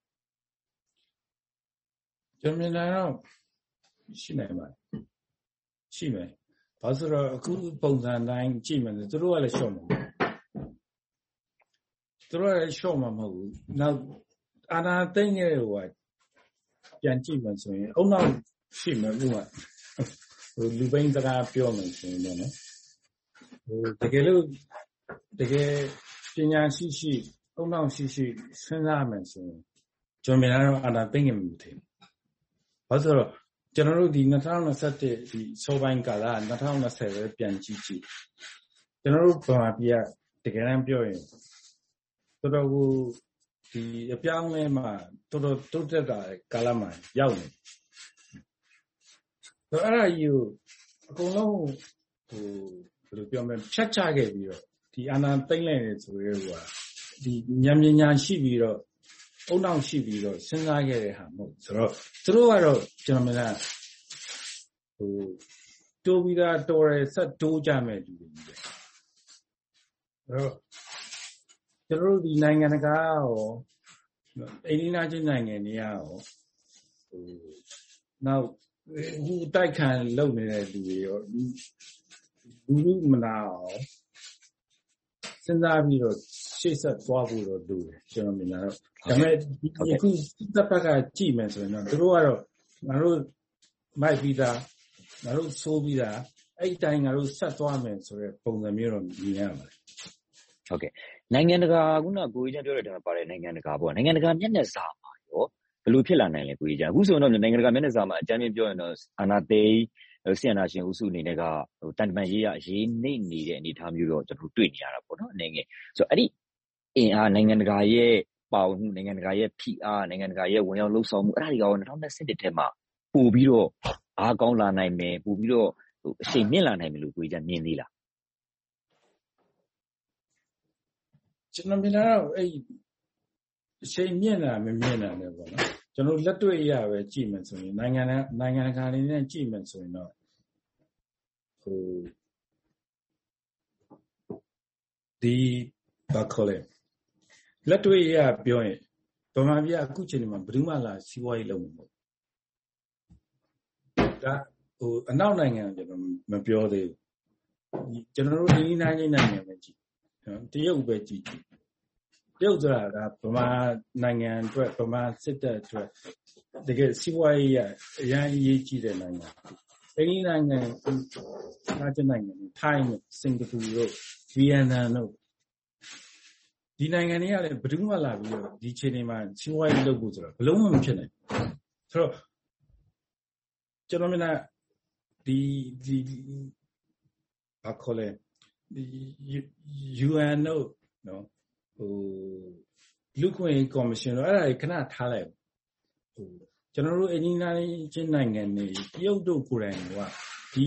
ကျွန်တော်မြင်တာတော့ရှိနိုင်ပါတယ်ရှိမယ်ဘာလို့ဆိုတော့အခုပုံစံတိုင်းကြည့်မယ်ဆိုသူတို့ကလည်းရှော့မှာမဟုတ်ဘူးနောက်အာဏာသိမ်းရဲ့ဟိုပြန်ကြည့်မယ်ဆိုရင်အုံနောက်ရှိမယ်ဥပမာလူပိန်းစကားပြောမယ်ဆိုရင်တော့နော်တကယ်ပညာရှိအုံနောက်ရှိစဉ်းစားမယ်ဆိုရင်ကျွန်တော်မြင်တာတော့အာဏာသိမ်းရင်မထင်ဘာလို့ဆိုတော့ကျွန်တော်တို့ဒီ2021ဒီစောပိုင်းကာလ2020ပဲပြန်ကြည့်ကျွန်တော်တို့ဗမာပြည်ကတကယ်တမ်းပြောရင်တော်တော်ကိုဒီအပြောင်းလဲမှာတော်တော်တိုးတက်တာကာလမှာရောက်နေတော့အဲ့ဒါကြီးကိုအကုန်လုံးဘယ်လိုပြောမလဲဖြတ်ချခဲ့ပြီးတော့ဒီအာဏာသိမ်းလိုက်တယ်ဆိုရဲဟိုဒီဉာဏ်ပညာရှိပြီးတော့အုံနောက်ရှိပြီးတော့စဉ်းစားခဲ့တဲ့ဟာမဟုတ်ဆိုတော့သူတို့ကတော့ကျွန်တော်မြင်တာတိုးပြီးသားတော်ရယ်ဆက်တိုးကြမယ်လူတွေကြီးပဲအဲ့တော့ကျွန်တော်တို့ဒီနိုင်ငံတကာရောအိန္ဒိယချင်းနိုင်ငံတွေရောနောက်ဒီတိုက်ခံလုပ်နေတဲ့လူတွေရောလူမနာအောင်စဉ်းစားပြီးတော့ရှေ့ဆက်သွားဖို့တော့လိုတယ်ကျွန်တော်မြင်တာတော့ဒါပေမဲ့ဒီခုတပ်ဘက်ကကြည့်မယ်ဆိုရင်တော့သူတို့ကတော့ငါတို့မိုက်ပြီးသားငါတို့ဆိုးပြီးသားအဲ့ဒီတိုင်းငါတို့ဆက်သွားမယ်ဆိုတဲ့ပုံစံမျိုးတော့မြင်ရပါတယ်ဟုတ်ကဲ့နိုင်ငံတကာခုနကိုကြီးချမ်းပြောတဲ့ဒါပါတယ်နိုင်ငံတကာပေါ့နိုင်ငံတကာမျက်နှာစာမှာရောဘယ်လိုဖြစ်လာနိုင်လဲကိုကြီးချမ်းအခုဆိုတော့နိုင်ငံတကာမျက်နှာစာမှာအကြမ်းဖျင်းပြောရင်တော့အာဏာသိမ်းဆီယနာရှင်ဦးစုအနေနဲ့ကတန်တမန်ရေးရရေးနေနေတဲ့အနေအထားမျိုးတော့ကျွန်တော်တို့တွေ့နေရတာပေါ့နော်အနေငယ်ဆိုတော့အဲ့ဒီအင်အားနိုင်ငံတကာရဲ့ပါဝင်မှုနိုင်ငံတကာရဲ့ဖိအားနိုင်ငံတကာရဲ့ဝင်ရောက်လှုပ်ဆောင်မှုအဲ့ဒါတွေကတော့2021ထဲမှာပို့ပြီးတော့အားကောင်းလာနိုင်မယ်ပို့ပြီးတော့အရှိန်မြင့်လာနိုင်မယ်လို့ကိုကြီးကမြင်သေးလားကျွန်တော်မြင်တာတော့အဲ့အရှိန်မြင့်လာမမြင့်လာတယ်ပေါ့နော်ကျွန်တော်လက်တွေ့ရပဲကြည့်မယ်ဆိုရင်နိုင်ငံတကာအနေနဲ့ကြည့်မယ်ဆိုရင်တော့ဒီဘာခေါ်လဲလက်တွေ့ရပြောရင်ဗမာပြည်အခုချိန်မှာဘယ်သူမှလာစီးပွားရေးလုပ်မှာမဟုတ်ဒါအနောက်နိုင်ငံကျွန်တော်မပြောသေးဘူးကျွန်တော်တို့ဒီနိုင်ငံပဲကြည့်တရုတ်ပဲကြည့်တရုတ်ဆိုတာကဗမာနိုင်ငံအတွက်ဗမာစစ်တပ်အတွက်တကယ်စီးပွားရေးအရင်အရေးကြီးတဲ့နိုင်ငံအဲဒီနိုင်ငံအခြားနိုင်ငံတွေထိုင်းစင်ကာပူတို့ဗီယက်နမ်တို့ဒီနိုင်ငံတွေကလည်းဘယ်သူမှလာပြီးတော့ဒီချိန်တွေမှာစီးပွားရေးလုပ်ဖို့ဆိုတော့ဘယ်လုံးမှမဖြစ်နိုင်ဆိုတော့ကျွန်တော်မြင်တာဒီဘာခေါ်လဲဒီ UN တို့နော်လူ့ခွင့်ကော်မရှင်တို့အဲ့ဒါတွေခဏထားလိုက်ကျွန်တော်တို့အင်းသားချင်းနိုင်ငံတွေတရုတ်တို့ကိုယ်တိုင်ကဒီ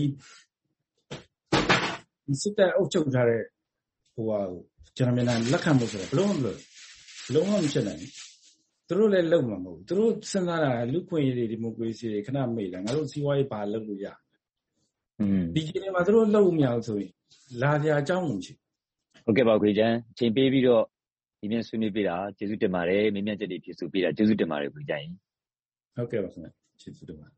စစ်တပ်အုပ်ချုပ်ထားတဲ့ကျွန်တော်မြင်တာလက်ခံဖို့ဆိုတော့ဘလုံးမဖြစ်နိုင်သူတို့လည်းလုံမှာမဟုတ်သူတို့စဉ်းစားတာလူ့ခွင့်ရေးတွေဒီမိုကရေစီတွေခဏမေ့လာငါတို့စီးပွားရေးပါလုပ်လို့ရဒီချိန်မှာသူတို့လုံမရဆိုရင်လာကြအကြောင်းမရှိဟုတ်ကဲ့ပါခွေချမ်းချိန်ပေးပြီးတော့ဒီနေ့ဆွေးနွေးပေးတာကျေးဇူးတင်ပါတယ်မင်းမြတ်ချက်တွေဖြည့်ဆိုပေးတာကျေးဇူးတင်ပါတယ်ခွေချမ်းဟုတ်ကဲ့ပါခင်ဗျကျေးဇူးတင်ပါ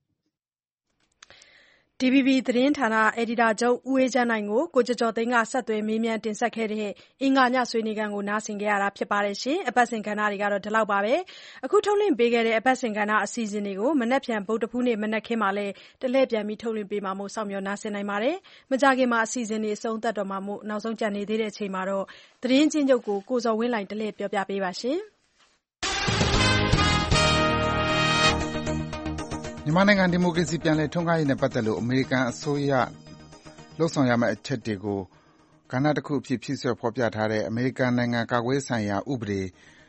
DVB သတင်းဌာနအယ်ဒီတာချုပ်ဦးအေးချမ်းနိုင်ကိုကျော်ကျော်သိန်းကဆက်သွယ်မေးမြန်းတင်ဆက်ခဲ့တဲ့အင်္ဂါညဆွေးနွေးခန်းကိုနားဆင်ခဲ့ရတာဖြစ်ပါတယ်ရှင်အပတ်စဉ်ကဏ္ဍတွေကတော့ဒီလောက်ပါပဲအခုထုတ်လွှင့်ပေးခဲ့တဲ့အပတ်စဉ်ကဏ္ဍအစီအစဉ်တွေကိုမနက်ဖြန်ဗုဒ္ဓဖူးနေ့မနက်ခင်းမှာလည်းတလှည့်ပြန်ပြီးထုတ်လွှင့်ပေးမှာမို့စောင့်မျှော်နားဆင်နိုင်ပါတယ်မကြခင်မှာအစီအစဉ်တွေအဆုံးသတ်တော့မှာမို့နောက်ဆုံးကြံနေသေးတဲ့အချိန်မှာတော့သတင်းချင်းချုပ်ကိုဇော်ဝင်းလှိုင်တလှည့်ပြောပြပေးပါရှင်မြန်မာနိုင်ငံဒီမိုကရေစီပြန်လည်ထွန်းကားရေးနဲ့ပတ်သက်လို့အမေရိကန်အစိုးရလှုပ်ဆောင်ရမယ့်အချက်တွေကိုကဏ္ဍတစ်ခုအဖြစ်ဖြည့်စွက်ဖော်ပြထားတဲ့အမေရိကန်နိုင်ငံကာကွယ်ရေးဆိုင်ရာဥပဒေ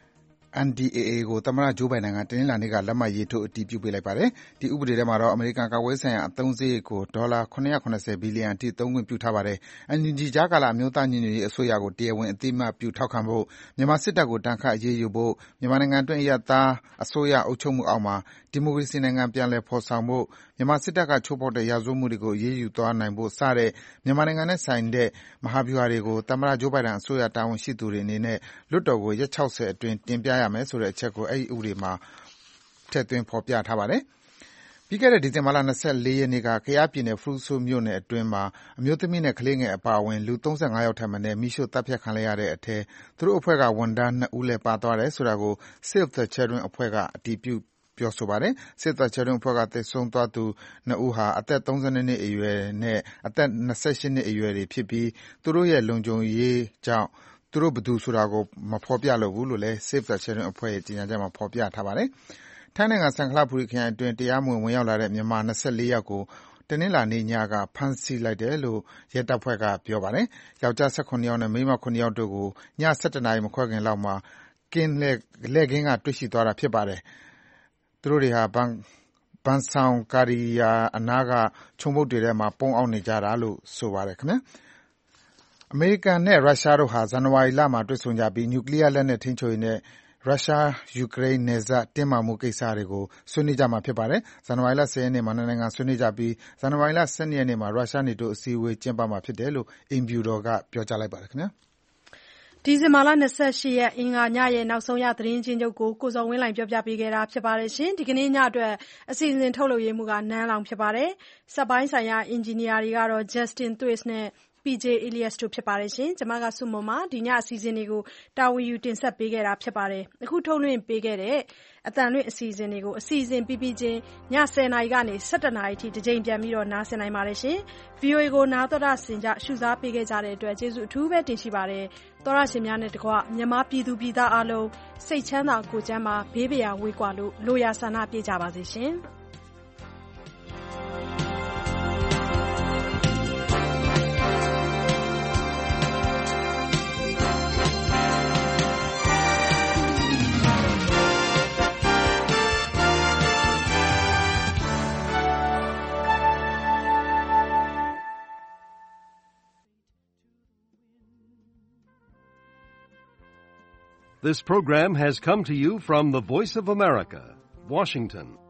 NDAA ကိုသမ္မတဂျိုးဘိုင်ဒန်ကတနင်္လာနေ့ကလက်မှတ်ရေးထိုးအတည်ပြုပေးလိုက်ပါတယ်။ဒီဥပဒေထဲမှာတော့အမေရိကန်ကာကွယ်ရေးဆိုင်ရာအသုံးစရိတ်ကိုဒေါ်လာ$770 ဘီလီယံအထိသုံးခွင့်ပြုထားပါတယ်။ NUG ကြားကာလအမျိုးသားညီညွတ်ရေးအစိုးရကိုတရားဝင်အသိအမှတ်ပြုထောက်ခံဖို့၊မြန်မာစစ်တပ်ကိုဒဏ်ခတ်အရေးယူဖို့၊မြန်မာနိုင်ငံအတွင်းအရပ်သားအစိုးရအုပ်ချုပ်မှုအောက်မှာဒီမိုကရေစီနိုင်ငံပြန်လည်ဖော်ဆောင်ဖို့၊မြန်မာစစ်တပ်ကချိုးဖောက်တဲ့ရာဇဝတ်မှုတွေကိုအရေးယူသွားနိုင်ဖို့စတဲ့မြန်မာနိုင်ငံနဲ့ဆိုင်တဲ့မဟာဗျူဟာတွေကိုသမ္မတဂျိုးဘိုင်ဒန်အစိုးရတာဝန်ရှိသူတွေအနေနဲ့လွှတ်တော်ကိုရက်60အတွင်းတင်ပြရမယ်ဆိုတဲ့အချက်ကိုအဲဒီဥပဒေမှာထည့်သွင်းဖော်ပြထားပါတယ်။ပြီးခဲ့တဲ့ဒီဇင်ဘာလ24ရက်နေ့ကကယားပြည်နယ်ဖရူဆိုမြို့နယ်အတွင်းမှာအမျိုးသမီးနဲ့ကလေးငယ်အပါအဝင်လူ35ယောက်ထက်မနည်းမီးရှို့သတ်ဖြတ်ခံလိုက်ရတဲ့အထဲသူတို့အဖွဲ့ကဝန်ထမ်း2ဦးလည်းပါသွားတယ်ဆိုတာကို Save the Children အဖွဲ့ကအတည်ပြုပြောဆိုပါတယ်။ Save the Children အဖွဲ့ကသေဆုံးသွားသူ2ဦးဟာအသက်32နှစ်အရွယ်နဲ့အသက်28နှစ်အရွယ်တွေဖြစ်ပြီးသူတို့ရဲ့လုံခြုံရေးကြောင့်သူတို့ဘယ်သူဆိုတာကိုမဖော်ပြလိုဘူးလို့လည်း Save the Children အဖွဲ့ရဲ့ကြေညာချက်မှာဖော်ပြထားပါတယ်။ထိုင်းနိုင်ငံဆန်ခလဘူရီခရိုင်အတွင်းတရားမဝင်ဝင်ရောက်လာတဲ့မြန်မာ24ယောက်ကိုတနင်္လာနေ့ညကဖမ်းဆီးလိုက်တယ်လို့ရဲတပ်ဖွဲ့ကပြောပါတယ်။ယောက်ျား18ယောက်နဲ့မိန်းမ9ယောက်တို့ကိုည7နာရီမခွဲခင်လောက်မှာလှည့်ကင်းကတွေ့ရှိသွားတာဖြစ်ပါတယ်။သူတို့တွေဟာဘန်ဆောင်ကာရီယာအနားကခြုံပုတ်တွေထဲမှာပုန်းအောင်းနေကြတာလို့ဆိုပါတယ်ခင်ဗျာ။အမေရိကန်နဲ့ရုရှားတို့ဟာဇန်နဝါရီလမှာတွေ့ဆုံကြပြီးနျူကလ িয়ার လက်နက်ထိန်းချုပ်ရေးနဲ့ရုရှား-ယူကရိန်းနယ်စပ်တင်းမာမှုကိစ္စတွေကိုဆွေးနွေးကြမှာဖြစ်ပါတယ်။ဇန်နဝါရီလ10ရက်နေ့မှာနှစ်နိုင်ငံဆွေးနွေးကြပြီးဇန်နဝါရီလ12ရက်နေ့မှာရုရှားနေတိုးအစည်းအဝေးကျင်းပမှာဖြစ်တယ်လို့အိမ်ဖြူတော်ကပြောကြားလိုက်ပါတယ်ခင်ဗျာ။ဒီဇင်ဘာလ28ရက်အင်္ဂါညရဲ့နောက်ဆုံးရသတင်းချင်းချုပ်ကိုဇော်ဝင်းလှိုင်ပြောပြပေးခဲ့တာဖြစ်ပါတယ်ရှင်။ဒီကနေ့ညအတွက်အစီအစဉ်ထုတ်လုပ်ရေးမှူးကနန်းလောင်ဖြစ်ပါတယ်။စက်ပိုင်းဆိုင်ရာအင်ဂျင်နီယာတွေကတော့ Justin Twist နဲ့PJ Elias တို့ဖြစ်ပါတယ်ရှင်။ကျွန်မကစုမုံပါဒီညအစီအစဉ်တွေကိုတာဝန်ယူတင်ဆက်ပေးခဲ့တာဖြစ်ပါတယ်။အခုထုတ်လွှင့်ပေးခဲ့တဲ့အတန်လွင့်အစီအစဉ်တွေကိုအစီအစဉ်ပြီးချင်းည10:00နာရီကနေ17:00နာရီအထိတစ်ကြိမ်ပြန်ပြီးတော့နားဆင်နိုင်ပါတယ်ရှင်။ VOA ကိုနားတော်တာဆင်ကြရှုစားပေးခဲ့ကြတဲ့အတွက်ကျေးဇူးအထူးပဲတင်ရှိပါတယ်။သောရရှင်များနဲ့တကွမြန်မာပြည်သူပြည်သားအလုံးစိတ်ချမ်းသာကိုယ်ကျန်းမာဘေးပရာဝေးကွာလို့လိုရာဆန္ဒပြကြပါစေရှင်။ This program has come to you from the Voice of America, Washington.